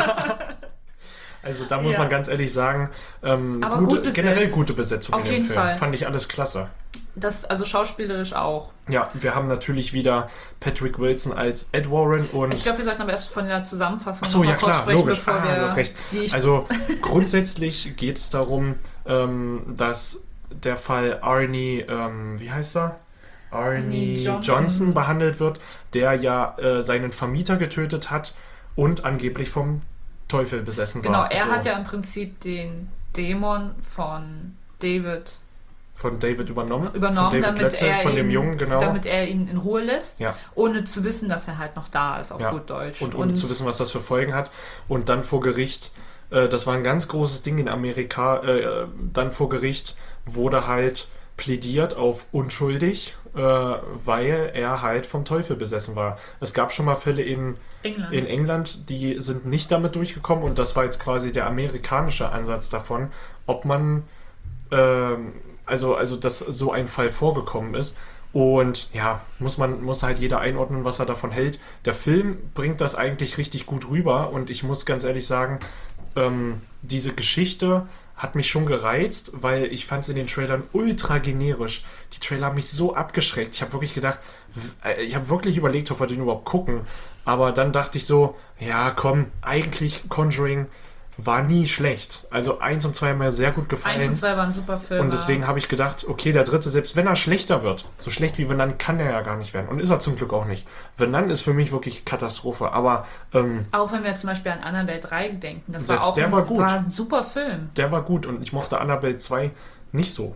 Also da muss Ja. man ganz ehrlich sagen, ähm, Aber gute, gut besetzt. generell gute Besetzung Auf in dem jeden Film. Fall. Fand ich alles klasse. Das, also schauspielerisch auch. Ja, wir haben natürlich wieder Patrick Wilson als Ed Warren und... Ich glaube, wir sollten aber erst von der Zusammenfassung Ach so, noch mal ja kurz klar, sprechen, logisch. bevor Ah, wir du hast recht. die ich Also grundsätzlich geht es darum, ähm, dass der Fall Arnie, ähm, wie heißt er? Arnie Johnson. Johnson. behandelt wird, der ja äh, seinen Vermieter getötet hat und angeblich vom Teufel besessen Genau, war. er So, hat ja im Prinzip den Dämon von David von David übernommen. übernommen, von David damit, Glatzel, er von dem ihn, Jungen, genau. damit er ihn in Ruhe lässt, Ja. ohne zu wissen, dass er halt noch da ist, auf Ja. gut Deutsch. Und ohne zu wissen, was das für Folgen hat. Und dann vor Gericht äh, das war ein ganz großes Ding in Amerika, äh, dann vor Gericht wurde halt plädiert auf unschuldig, äh, weil er halt vom Teufel besessen war. Es gab schon mal Fälle in England. in England, die sind nicht damit durchgekommen und das war jetzt quasi der amerikanische Ansatz davon, ob man, ähm, also, also dass so ein Fall vorgekommen ist. Und ja, muss man, muss halt jeder einordnen, was er davon hält. Der Film bringt das eigentlich richtig gut rüber und ich muss ganz ehrlich sagen, ähm, diese Geschichte hat mich schon gereizt, weil ich fand es in den Trailern ultra generisch. Die Trailer haben mich so abgeschreckt. Ich habe wirklich gedacht, w- ich habe wirklich überlegt, ob wir den überhaupt gucken. Aber dann dachte ich so, ja komm, eigentlich Conjuring war nie schlecht. Also eins und zwei haben mir sehr gut gefallen. eins und zwei waren super Filme. Und deswegen habe ich gedacht, okay, der dritte, selbst wenn er schlechter wird, so schlecht wie Venom kann er ja gar nicht werden. Und ist er zum Glück auch nicht. Venom ist für mich wirklich Katastrophe. Aber ähm, Auch wenn wir zum Beispiel an Annabelle drei denken, das war Selbst auch der ein, war gut. war ein super Film. der war gut und ich mochte Annabelle zwei nicht so.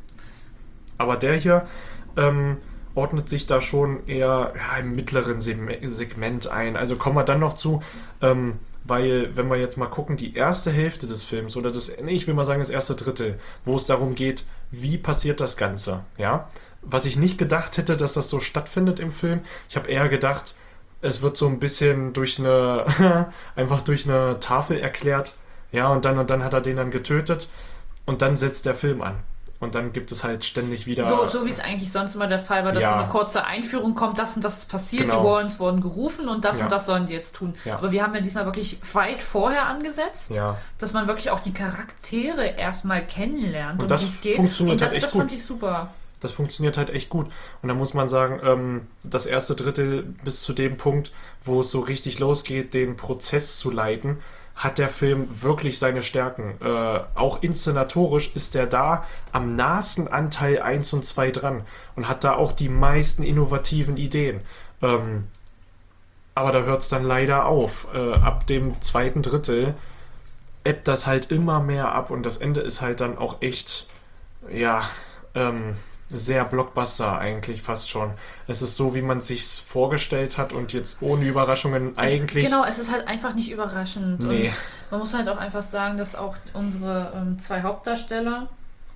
Aber der hier ähm, ordnet sich da schon eher ja, im mittleren Sem- Segment ein. Also kommen wir dann noch zu, ähm, weil, wenn wir jetzt mal gucken, die erste Hälfte des Films oder das, nee, ich will mal sagen, das erste Drittel, wo es darum geht, wie passiert das Ganze, ja? Was ich nicht gedacht hätte, dass das so stattfindet im Film. Ich habe eher gedacht, es wird so ein bisschen durch eine, einfach durch eine Tafel erklärt, ja, und dann und dann hat er den dann getötet und dann setzt der Film an. Und dann gibt es halt ständig wieder... So, so wie es eigentlich sonst immer der Fall war, dass Ja. so eine kurze Einführung kommt, das und das ist passiert, Genau. die Warrens wurden gerufen und das Ja. und das sollen die jetzt tun. Ja. Aber wir haben ja diesmal wirklich weit vorher angesetzt, Ja. dass man wirklich auch die Charaktere erstmal kennenlernt, Und um das die es geht. funktioniert und das, halt echt das fand gut. ich super. Das funktioniert halt echt gut. Und da muss man sagen, ähm, das erste Drittel bis zu dem Punkt, wo es so richtig losgeht, den Prozess zu leiten, hat der Film wirklich seine Stärken. Äh, auch inszenatorisch ist er da am nahesten an Teil eins und zwei dran und hat da auch die meisten innovativen Ideen. Ähm, aber da hört es dann leider auf. Äh, ab dem zweiten Drittel ebbt das halt immer mehr ab und das Ende ist halt dann auch echt, ja, ähm, sehr Blockbuster eigentlich fast schon. Es ist so, wie man sich's vorgestellt hat und jetzt ohne Überraschungen eigentlich... Es, genau, es ist halt einfach nicht überraschend. Nee. Und man muss halt auch einfach sagen, dass auch unsere ähm, zwei Hauptdarsteller,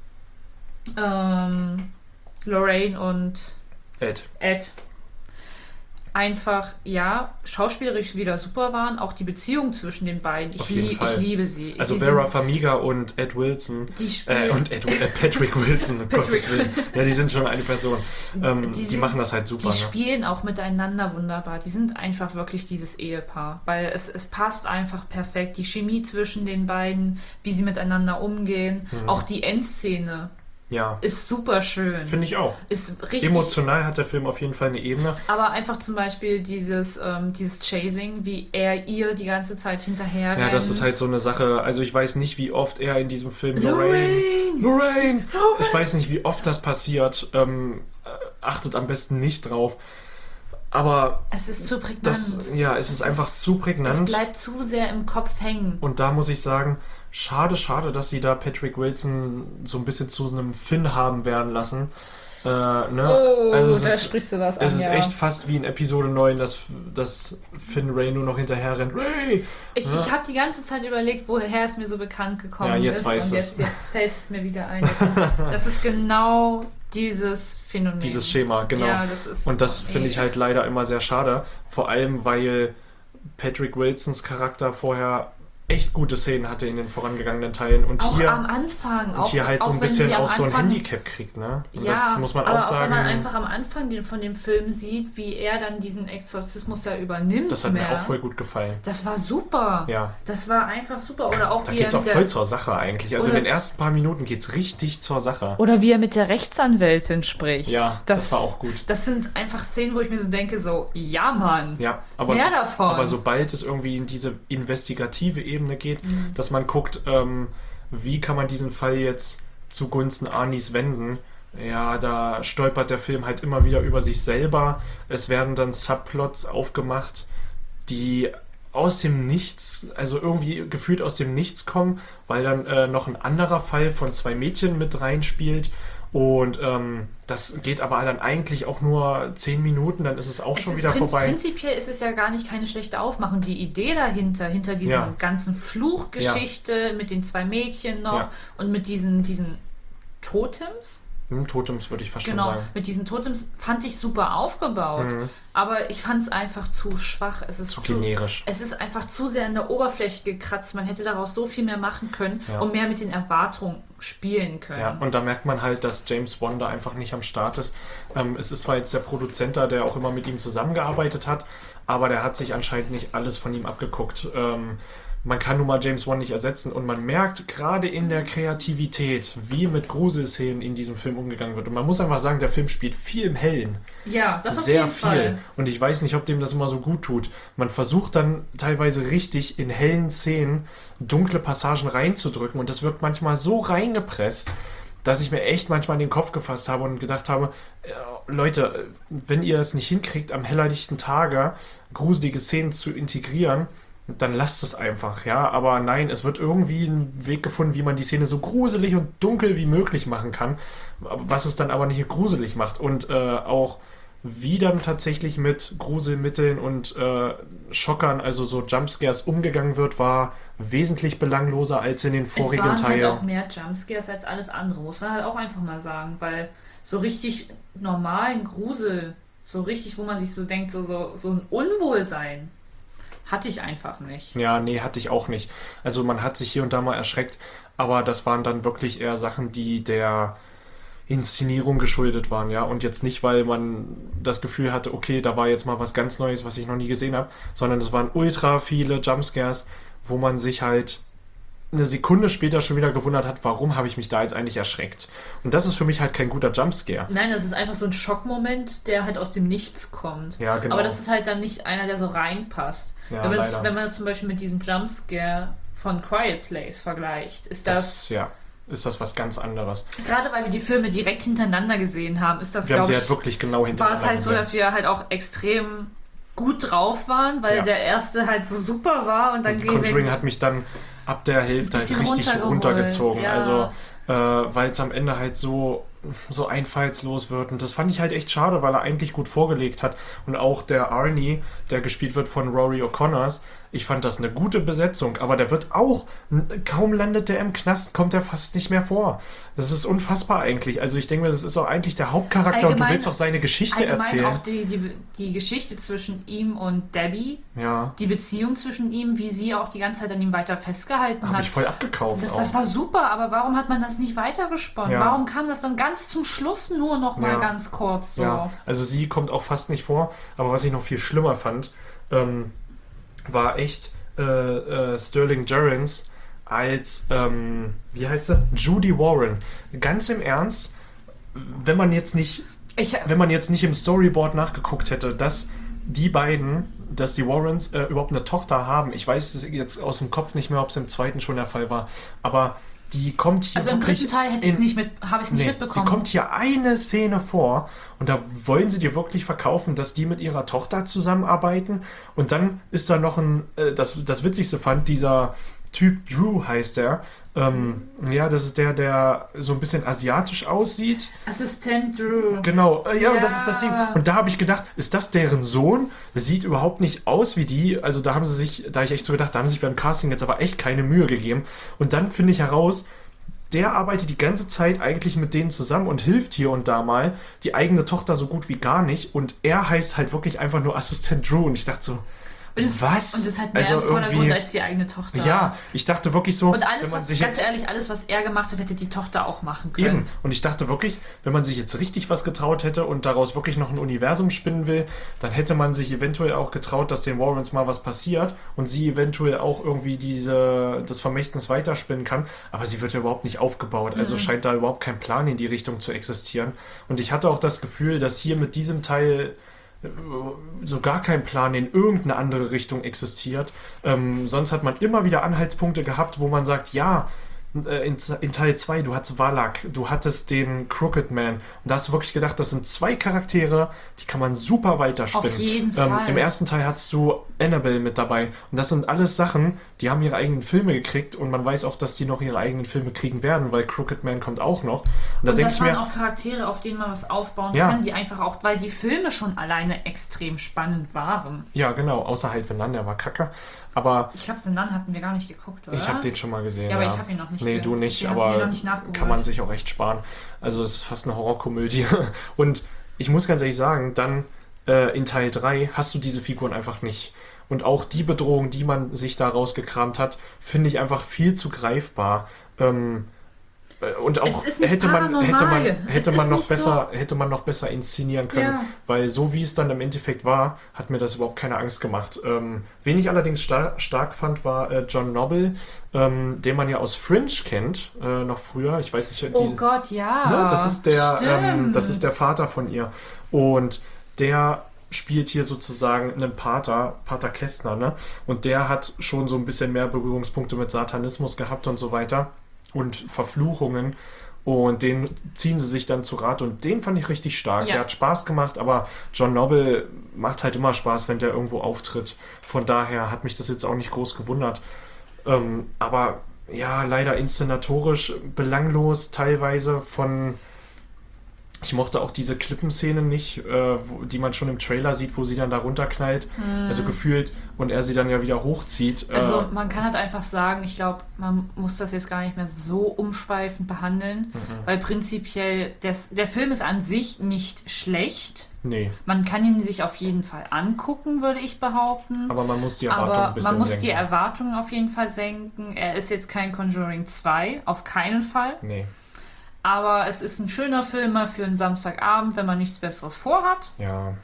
ähm, Lorraine und Ed. Ed, einfach, ja, schauspielerisch wieder super waren. Auch die Beziehung zwischen den beiden. Ich, Auf jeden lie Fall. ich liebe sie. Also Die Vera sind- Farmiga und Ed Wilson. Die Äh, spielen- und Ed, äh, Patrick Wilson, um Patrick Gottes Willen. Ja, die sind schon eine Person. Ähm, die sind- machen das halt super. Die Ne? spielen auch miteinander wunderbar. Die sind einfach wirklich dieses Ehepaar. Weil es, es passt einfach perfekt. Die Chemie zwischen den beiden, wie sie miteinander umgehen. Mhm. Auch die Endszene Ja, ist super schön. finde ich auch. Ist richtig. Emotional hat der Film auf jeden Fall eine Ebene. Aber einfach zum Beispiel dieses, ähm, dieses Chasing, wie er ihr die ganze Zeit hinterher Ja, das rennt. ist halt so eine Sache. Also ich weiß nicht, wie oft er in diesem Film Lorraine, Lorraine, ich weiß nicht, wie oft das passiert. Ähm, äh, achtet am besten nicht drauf. Aber Es ist zu prägnant. das, ja, es ist einfach zu Es prägnant. bleibt zu sehr im Kopf hängen. Und da muss ich sagen, schade, schade, dass sie da Patrick Wilson so ein bisschen zu einem Finn haben werden lassen. Äh, ne? Oh, also da es ist, sprichst du was es an, ist ja. echt fast wie in Episode neun, dass, dass Finn Ray nur noch hinterher rennt. Ray! Ich, Ja. ich habe die ganze Zeit überlegt, woher es mir so bekannt gekommen Ja, jetzt ist. weiß und es. jetzt, jetzt fällt es mir wieder ein. Das ist, das ist genau dieses Phänomen. Dieses Schema, genau. Ja, das ist, Und das finde ich ey. halt leider immer sehr schade. Vor allem, weil Patrick Wilsons Charakter vorher echt gute Szenen hatte in den vorangegangenen Teilen. Und Auch hier, am Anfang. und auch, hier halt so auch ein wenn bisschen sie am auch so ein Anfang- Handicap kriegt. Ne? Und Ja, das muss man aber auch sagen. wenn man einfach am Anfang den, von dem Film sieht, wie er dann diesen Exorzismus ja übernimmt. Das hat mehr. mir auch voll gut gefallen. Das war super. Ja. Das war einfach super. Oder auch Da wie geht es er auch mit voll der, zur Sache eigentlich. Also Oder- in den ersten paar Minuten geht es richtig zur Sache. Oder wie er mit der Rechtsanwältin spricht. Ja, das war auch gut. Das sind einfach Szenen, wo ich mir so denke, so, ja Mann. Ja, aber, Mehr so, davon. aber sobald es irgendwie in diese investigative Ebene geht, Mhm. dass man guckt, ähm, wie kann man diesen Fall jetzt zugunsten Arnis wenden, ja, da stolpert der Film halt immer wieder über sich selber. Es werden dann Subplots aufgemacht, die aus dem Nichts, also irgendwie gefühlt aus dem Nichts kommen, weil dann äh, noch ein anderer Fall von zwei Mädchen mit reinspielt Und ähm, das geht aber dann eigentlich auch nur zehn Minuten, dann ist es auch Es schon ist wieder prinz- vorbei. Prinzipiell ist es ja gar nicht keine schlechte Aufmachung. Die Idee dahinter, hinter diesem Ja. ganzen Fluchgeschichte mit den zwei Mädchen noch Ja. und mit diesen, diesen Totems, Hm, Totems würde ich fast genau, schon sagen. mit diesen Totems fand ich super aufgebaut. Mhm. Aber ich fand es einfach zu schwach. Es ist Zu zu, generisch. Es ist einfach zu sehr an der Oberfläche gekratzt. Man hätte daraus so viel mehr machen können Ja. und mehr mit den Erwartungen spielen können. Ja, und da merkt man halt, dass James Wan da einfach nicht am Start ist. Ähm, es ist zwar jetzt der Produzent da, der auch immer mit ihm zusammengearbeitet hat, aber der hat sich anscheinend nicht alles von ihm abgeguckt. Ähm, man kann nun mal James Wan nicht ersetzen und man merkt gerade in der Kreativität, wie mit Gruselszenen in diesem Film umgegangen wird. Und man muss einfach sagen, der Film spielt viel im Hellen. Ja, das auf Sehr jeden viel. Fall. Und ich weiß nicht, ob dem das immer so gut tut. Man versucht dann teilweise richtig in hellen Szenen dunkle Passagen reinzudrücken und das wirkt manchmal so reingepresst, dass ich mir echt manchmal in den Kopf gefasst habe und gedacht habe, äh, Leute, wenn ihr es nicht hinkriegt, am hellerlichten Tage gruselige Szenen zu integrieren, dann lasst es einfach, ja. Aber nein, es wird irgendwie ein Weg gefunden, wie man die Szene so gruselig und dunkel wie möglich machen kann, was es dann aber nicht gruselig macht. Und äh, auch wie dann tatsächlich mit Gruselmitteln und äh, Schockern, also so Jumpscares umgegangen wird, war wesentlich belangloser als in den vorigen Es waren Teilen. halt auch mehr Jumpscares als alles andere, muss man halt auch einfach mal sagen, weil so richtig normalen Grusel, so richtig, wo man sich so denkt, so, so, so ein Unwohlsein, hatte ich einfach nicht. Ja, nee, hatte ich auch nicht. Also man hat sich hier und da mal erschreckt, aber das waren dann wirklich eher Sachen, die der Inszenierung geschuldet waren, ja. Und jetzt nicht, weil man das Gefühl hatte, okay, da war jetzt mal was ganz Neues, was ich noch nie gesehen habe, sondern es waren ultra viele Jumpscares, wo man sich halt eine Sekunde später schon wieder gewundert hat, warum habe ich mich da jetzt eigentlich erschreckt. Und das ist für mich halt kein guter Jumpscare. Nein, das ist einfach so ein Schockmoment, der halt aus dem Nichts kommt. Ja, genau. Aber das ist halt dann nicht einer, der so reinpasst. Ja, wenn, man das, leider. wenn man das zum Beispiel mit diesem Jumpscare von Quiet Place vergleicht, ist das, Das, ja, ist das was ganz anderes. gerade weil wir die Filme direkt hintereinander gesehen haben, ist das, Wir haben glaube sie ich, halt wirklich genau war hintereinander es halt so, gesehen. dass wir halt auch extrem gut drauf waren, weil Ja. der erste halt so super war und dann Und gehen wir Conjuring hat mich dann ab der Hälfte halt bisschen richtig runtergeholt, runtergezogen. ja. Also, äh, weil es am Ende halt so, so einfallslos wird. Und das fand ich halt echt schade, weil er eigentlich gut vorgelegt hat. Und auch der Arnie, der gespielt wird von Rory O'Connors, ich fand das eine gute Besetzung, aber der wird auch, kaum landet der im Knast, kommt er fast nicht mehr vor. Das ist unfassbar eigentlich. Also ich denke mir, das ist auch eigentlich der Hauptcharakter und du Allgemein- willst auch seine Geschichte allgemein erzählen. auch die, die, die Geschichte zwischen ihm und Debbie, Ja, die Beziehung zwischen ihm, wie sie auch die ganze Zeit an ihm weiter festgehalten habe hat. ich voll abgekauft. Das, auch. das war super, aber warum hat man das nicht weitergesponnen? Ja. Warum kam das dann ganz zum Schluss nur noch mal Ja. ganz kurz so? Ja, also sie kommt auch fast nicht vor, aber was ich noch viel schlimmer fand, ähm, war echt äh, äh, Sterling Jerrins als, ähm, wie heißt sie? Judy Warren. Ganz im Ernst, wenn man jetzt nicht, Ich, wenn man jetzt nicht im Storyboard nachgeguckt hätte, dass die beiden, dass die Warrens äh, überhaupt eine Tochter haben. Ich weiß es jetzt aus dem Kopf nicht mehr, ob es im zweiten schon der Fall war, aber die kommt hier also im wirklich dritten Teil hätte ich es in- nicht mit, habe ich es nicht Nee, mitbekommen. sie kommt hier eine Szene vor und da wollen sie dir wirklich verkaufen, dass die mit ihrer Tochter zusammenarbeiten und dann ist da noch ein, äh, das, das Witzigste fand, dieser Typ Drew heißt der, ähm, ja, das ist der, der so ein bisschen asiatisch aussieht. Assistent Drew. Genau, äh, ja, Ja. das ist das Ding. Und da habe ich gedacht, ist das deren Sohn? Das sieht überhaupt nicht aus wie die. Also da haben sie sich, da hab ich echt so gedacht, da haben sie sich beim Casting jetzt aber echt keine Mühe gegeben. Und dann finde ich heraus, der arbeitet die ganze Zeit eigentlich mit denen zusammen und hilft hier und da mal. Die eigene Tochter so gut wie gar nicht. Und er heißt halt wirklich einfach nur Assistent Drew. Und ich dachte so, Und es, was? Und es hat mehr Also im Vordergrund irgendwie- als die eigene Tochter. ja, ich dachte wirklich so, Und alles, wenn man was, sich ganz jetzt... ehrlich, alles, was er gemacht hat, hätte die Tochter auch machen können. Eben. Und ich dachte wirklich, wenn man sich jetzt richtig was getraut hätte und daraus wirklich noch ein Universum spinnen will, dann hätte man sich eventuell auch getraut, dass den Warrens mal was passiert und sie eventuell auch irgendwie diese, das Vermächtnis weiterspinnen kann. Aber sie wird ja überhaupt nicht aufgebaut. Also scheint da überhaupt kein Plan in die Richtung zu existieren. Und ich hatte auch das Gefühl, dass hier mit diesem Teil äh, so gar kein Plan in irgendeine andere Richtung existiert. Ähm, sonst hat man immer wieder Anhaltspunkte gehabt, wo man sagt, ja, äh, in, in Teil zwei, du hattest Valak, du hattest den Crooked Man. Und da hast du wirklich gedacht, das sind zwei Charaktere, die kann man super weiterspinnen. Auf jeden ähm, Fall. Im ersten Teil hattest du Annabelle mit dabei. Und das sind alles Sachen, die haben ihre eigenen Filme gekriegt und man weiß auch, dass die noch ihre eigenen Filme kriegen werden, weil Crooked Man kommt auch noch. Und da Und denke das ich waren mir, auch Charaktere, auf denen man was aufbauen Ja. kann, die einfach auch, weil die Filme schon alleine extrem spannend waren. ja genau, außer halt Venan, der war kacke. Aber Ich glaube, den Nun hatten wir gar nicht geguckt, oder? ich habe den schon mal gesehen. Ja, aber ich hab ihn noch nicht Nee, ge- du nicht, wir haben den aber noch nicht nachgeholt. kann man sich auch echt sparen. Also es ist fast eine Horrorkomödie. Und ich muss ganz ehrlich sagen, dann äh, in Teil drei hast du diese Figuren einfach nicht. Und auch die Bedrohung, die man sich da rausgekramt hat, finde ich einfach viel zu greifbar. Ähm, äh, und auch Es ist nicht hätte man hätte man paranormal. hätte Es man ist noch nicht besser hätte man noch besser inszenieren können, Ja. weil so wie es dann im Endeffekt war, hat mir das überhaupt keine Angst gemacht. Ähm, wen ich allerdings star stark fand, war äh, John Noble, ähm, den man ja aus Fringe kennt, äh, noch früher. Ich weiß nicht, Oh diese, Gott, ja. Ne? Das ist der, ähm, Stimmt. das ist der Vater von ihr. Und der spielt hier sozusagen einen Pater, Pater Kästner, ne? Und der hat schon so ein bisschen mehr Berührungspunkte mit Satanismus gehabt und so weiter und Verfluchungen. Und den ziehen sie sich dann zu Rat und den fand ich richtig stark. Ja. Der hat Spaß gemacht, aber John Noble macht halt immer Spaß, wenn der irgendwo auftritt. Von daher hat mich das jetzt auch nicht groß gewundert. Ähm, aber ja, leider inszenatorisch belanglos, teilweise von. Ich mochte auch diese Klippenszene nicht, äh, wo, die man schon im Trailer sieht, wo sie dann da runterknallt. Also gefühlt und er sie dann ja wieder hochzieht. Äh, Also man kann halt einfach sagen, ich glaube, man muss das jetzt gar nicht mehr so umschweifend behandeln, Mhm. weil prinzipiell des, der Film ist an sich nicht schlecht. nee, Man kann ihn sich auf jeden Fall angucken, würde ich behaupten. aber man muss die Erwartung ein Aber bisschen man muss senken. die Erwartungen auf jeden Fall senken. Er ist jetzt kein Conjuring zwei, auf keinen Fall. Nee, Aber es ist ein schöner Film mal für einen Samstagabend, wenn man nichts Besseres vorhat. ja.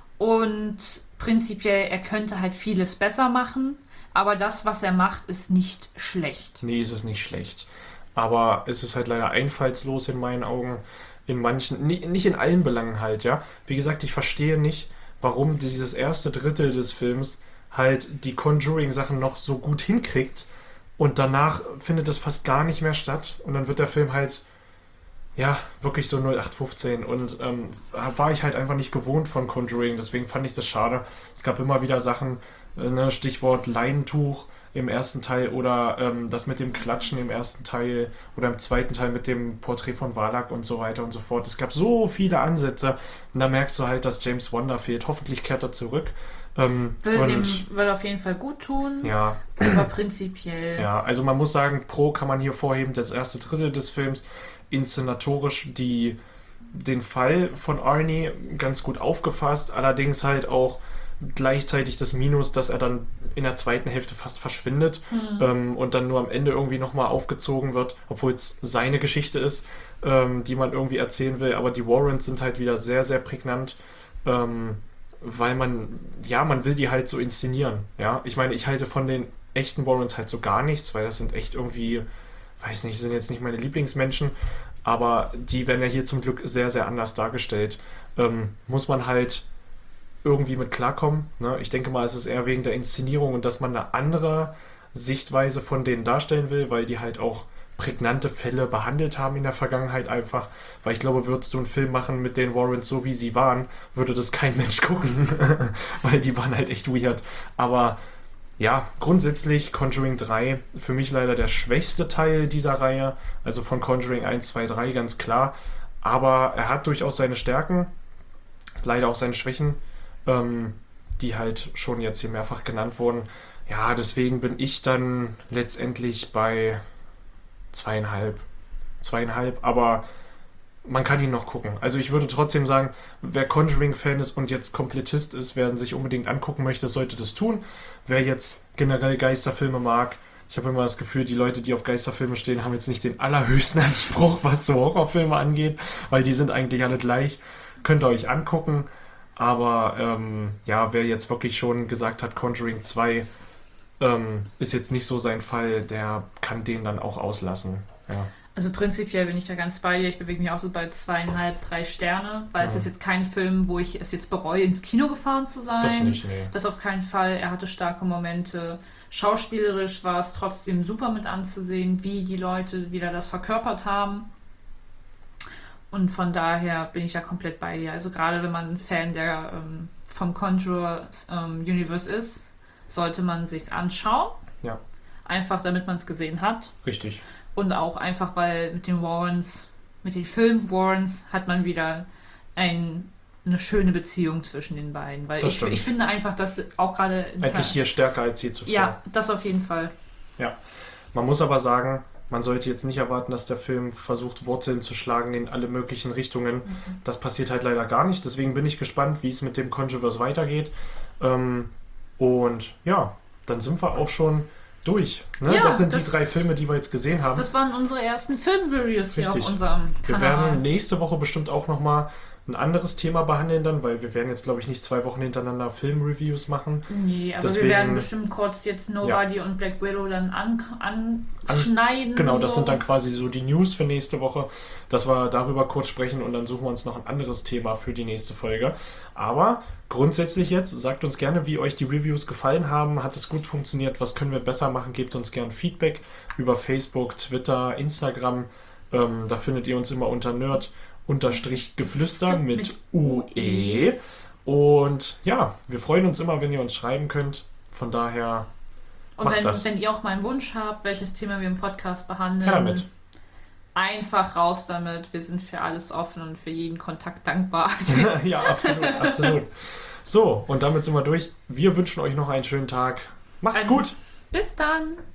Und prinzipiell, er könnte halt vieles besser machen. Aber das, was er macht, ist nicht schlecht. Nee, ist es nicht schlecht. Aber es ist halt leider einfallslos in meinen Augen. In manchen, ni- nicht in allen Belangen halt, ja. Wie gesagt, ich verstehe nicht, warum dieses erste Drittel des Films halt die Conjuring-Sachen noch so gut hinkriegt und danach findet es fast gar nicht mehr statt und dann wird der Film halt, ja, wirklich so null acht fünfzehn und ähm, war ich halt einfach nicht gewohnt von Conjuring, deswegen fand ich das schade. Es gab immer wieder Sachen, äh, ne, Stichwort Leintuch im ersten Teil oder ähm, das mit dem Klatschen im ersten Teil oder im zweiten Teil mit dem Porträt von Valak und so weiter und so fort. Es gab so viele Ansätze und da merkst du halt, dass James Wan da fehlt. Hoffentlich kehrt er zurück. Ähm, Will und ihm will auf jeden Fall gut tun, ja, aber prinzipiell. ja, also man muss sagen, Pro kann man hier vorheben, das erste Drittel des Films, inszenatorisch die, den Fall von Arnie ganz gut aufgefasst, allerdings halt auch gleichzeitig das Minus, dass er dann in der zweiten Hälfte fast verschwindet Mhm. ähm, und dann nur am Ende irgendwie nochmal aufgezogen wird, obwohl es seine Geschichte ist, ähm, die man irgendwie erzählen will, aber die Warrens sind halt wieder sehr, sehr prägnant, ähm, weil man, ja, man will die halt so inszenieren, ja, ich meine, ich halte von den echten Warrens halt so gar nichts, weil das sind echt irgendwie, weiß nicht, sind jetzt nicht meine Lieblingsmenschen, aber die werden ja hier zum Glück sehr, sehr anders dargestellt. Ähm, muss man halt irgendwie mit klarkommen. Ne? Ich denke mal, es ist eher wegen der Inszenierung und dass man eine andere Sichtweise von denen darstellen will, weil die halt auch prägnante Fälle behandelt haben in der Vergangenheit einfach. Weil ich glaube, würdest du einen Film machen mit den Warrens so wie sie waren, würde das kein Mensch gucken. Weil die waren halt echt weird. Aber ja, grundsätzlich Conjuring drei für mich leider der schwächste Teil dieser Reihe. Also von Conjuring eins, zwei, drei ganz klar. Aber er hat durchaus seine Stärken, leider auch seine Schwächen, ähm, die halt schon jetzt hier mehrfach genannt wurden. Ja, deswegen bin ich dann letztendlich bei zweieinhalb. Zweieinhalb, aber man kann ihn noch gucken. Also ich würde trotzdem sagen, wer Conjuring-Fan ist und jetzt Komplettist ist, wer ihn sich unbedingt angucken möchte, sollte das tun. Wer jetzt generell Geisterfilme mag, ich habe immer das Gefühl, die Leute, die auf Geisterfilme stehen, haben jetzt nicht den allerhöchsten Anspruch, was so Horrorfilme angeht, weil die sind eigentlich alle gleich. Könnt ihr euch angucken. Aber ähm, ja, wer jetzt wirklich schon gesagt hat, Conjuring zwei ähm, ist jetzt nicht so sein Fall, der kann den dann auch auslassen. Ja. Also prinzipiell bin ich da ganz bei dir. Ich bewege mich auch so bei zweieinhalb, drei Sterne, weil Ja. es ist jetzt kein Film, wo ich es jetzt bereue, ins Kino gefahren zu sein. Das nicht, nee. Das auf keinen Fall. Er hatte starke Momente. Schauspielerisch war es trotzdem super mit anzusehen, wie die Leute wieder das verkörpert haben. Und von daher bin ich ja komplett bei dir. Also gerade wenn man ein Fan der ähm, vom Conjure ähm, Universe ist, sollte man sich's anschauen. Ja, Einfach damit man es gesehen hat. richtig. Und auch einfach, weil mit den Warrens, mit den Film Warrens hat man wieder ein, eine schöne Beziehung zwischen den beiden. Weil Das ich, stimmt. ich finde einfach, dass auch gerade... in Eigentlich Teil- hier stärker als je zuvor. Ja, das auf jeden Fall. Ja. Man muss aber sagen, man sollte jetzt nicht erwarten, dass der Film versucht, Wurzeln zu schlagen in alle möglichen Richtungen. Das passiert halt leider gar nicht. Deswegen bin ich gespannt, wie es mit dem Controverse weitergeht. Ähm, und ja, dann sind wir auch schon durch. Ne? Ja, das sind das- die drei Filme, die wir jetzt gesehen haben. Das waren unsere ersten Film-Reviews hier auf Richtig. unserem Wir Kanal. werden nächste Woche bestimmt auch nochmal ein anderes Thema behandeln dann, weil wir werden jetzt, glaube ich, nicht zwei Wochen hintereinander Film-Reviews machen. Nee, aber Deswegen- wir werden bestimmt kurz jetzt Nobody und Black Widow dann an, anschneiden. Genau, das so. sind dann quasi so die News für nächste Woche, dass wir darüber kurz sprechen und dann suchen wir uns noch ein anderes Thema für die nächste Folge. Aber grundsätzlich jetzt, sagt uns gerne, wie euch die Reviews gefallen haben. Hat es gut funktioniert? Was können wir besser machen? Gebt uns gerne Feedback über Facebook, Twitter, Instagram. Ähm, da findet ihr uns immer unter Nerd unterstrich Geflüster mit Mit U E. Und ja, wir freuen uns immer, wenn ihr uns schreiben könnt. Von daher Und macht wenn, das. wenn ihr auch mal einen Wunsch habt, welches Thema wir im Podcast behandeln, Ja, damit. einfach raus damit. Wir sind für alles offen und für jeden Kontakt dankbar. Ja, absolut, absolut. So, und damit sind wir durch. Wir wünschen euch noch einen schönen Tag. Macht's Ein- gut! Bis dann!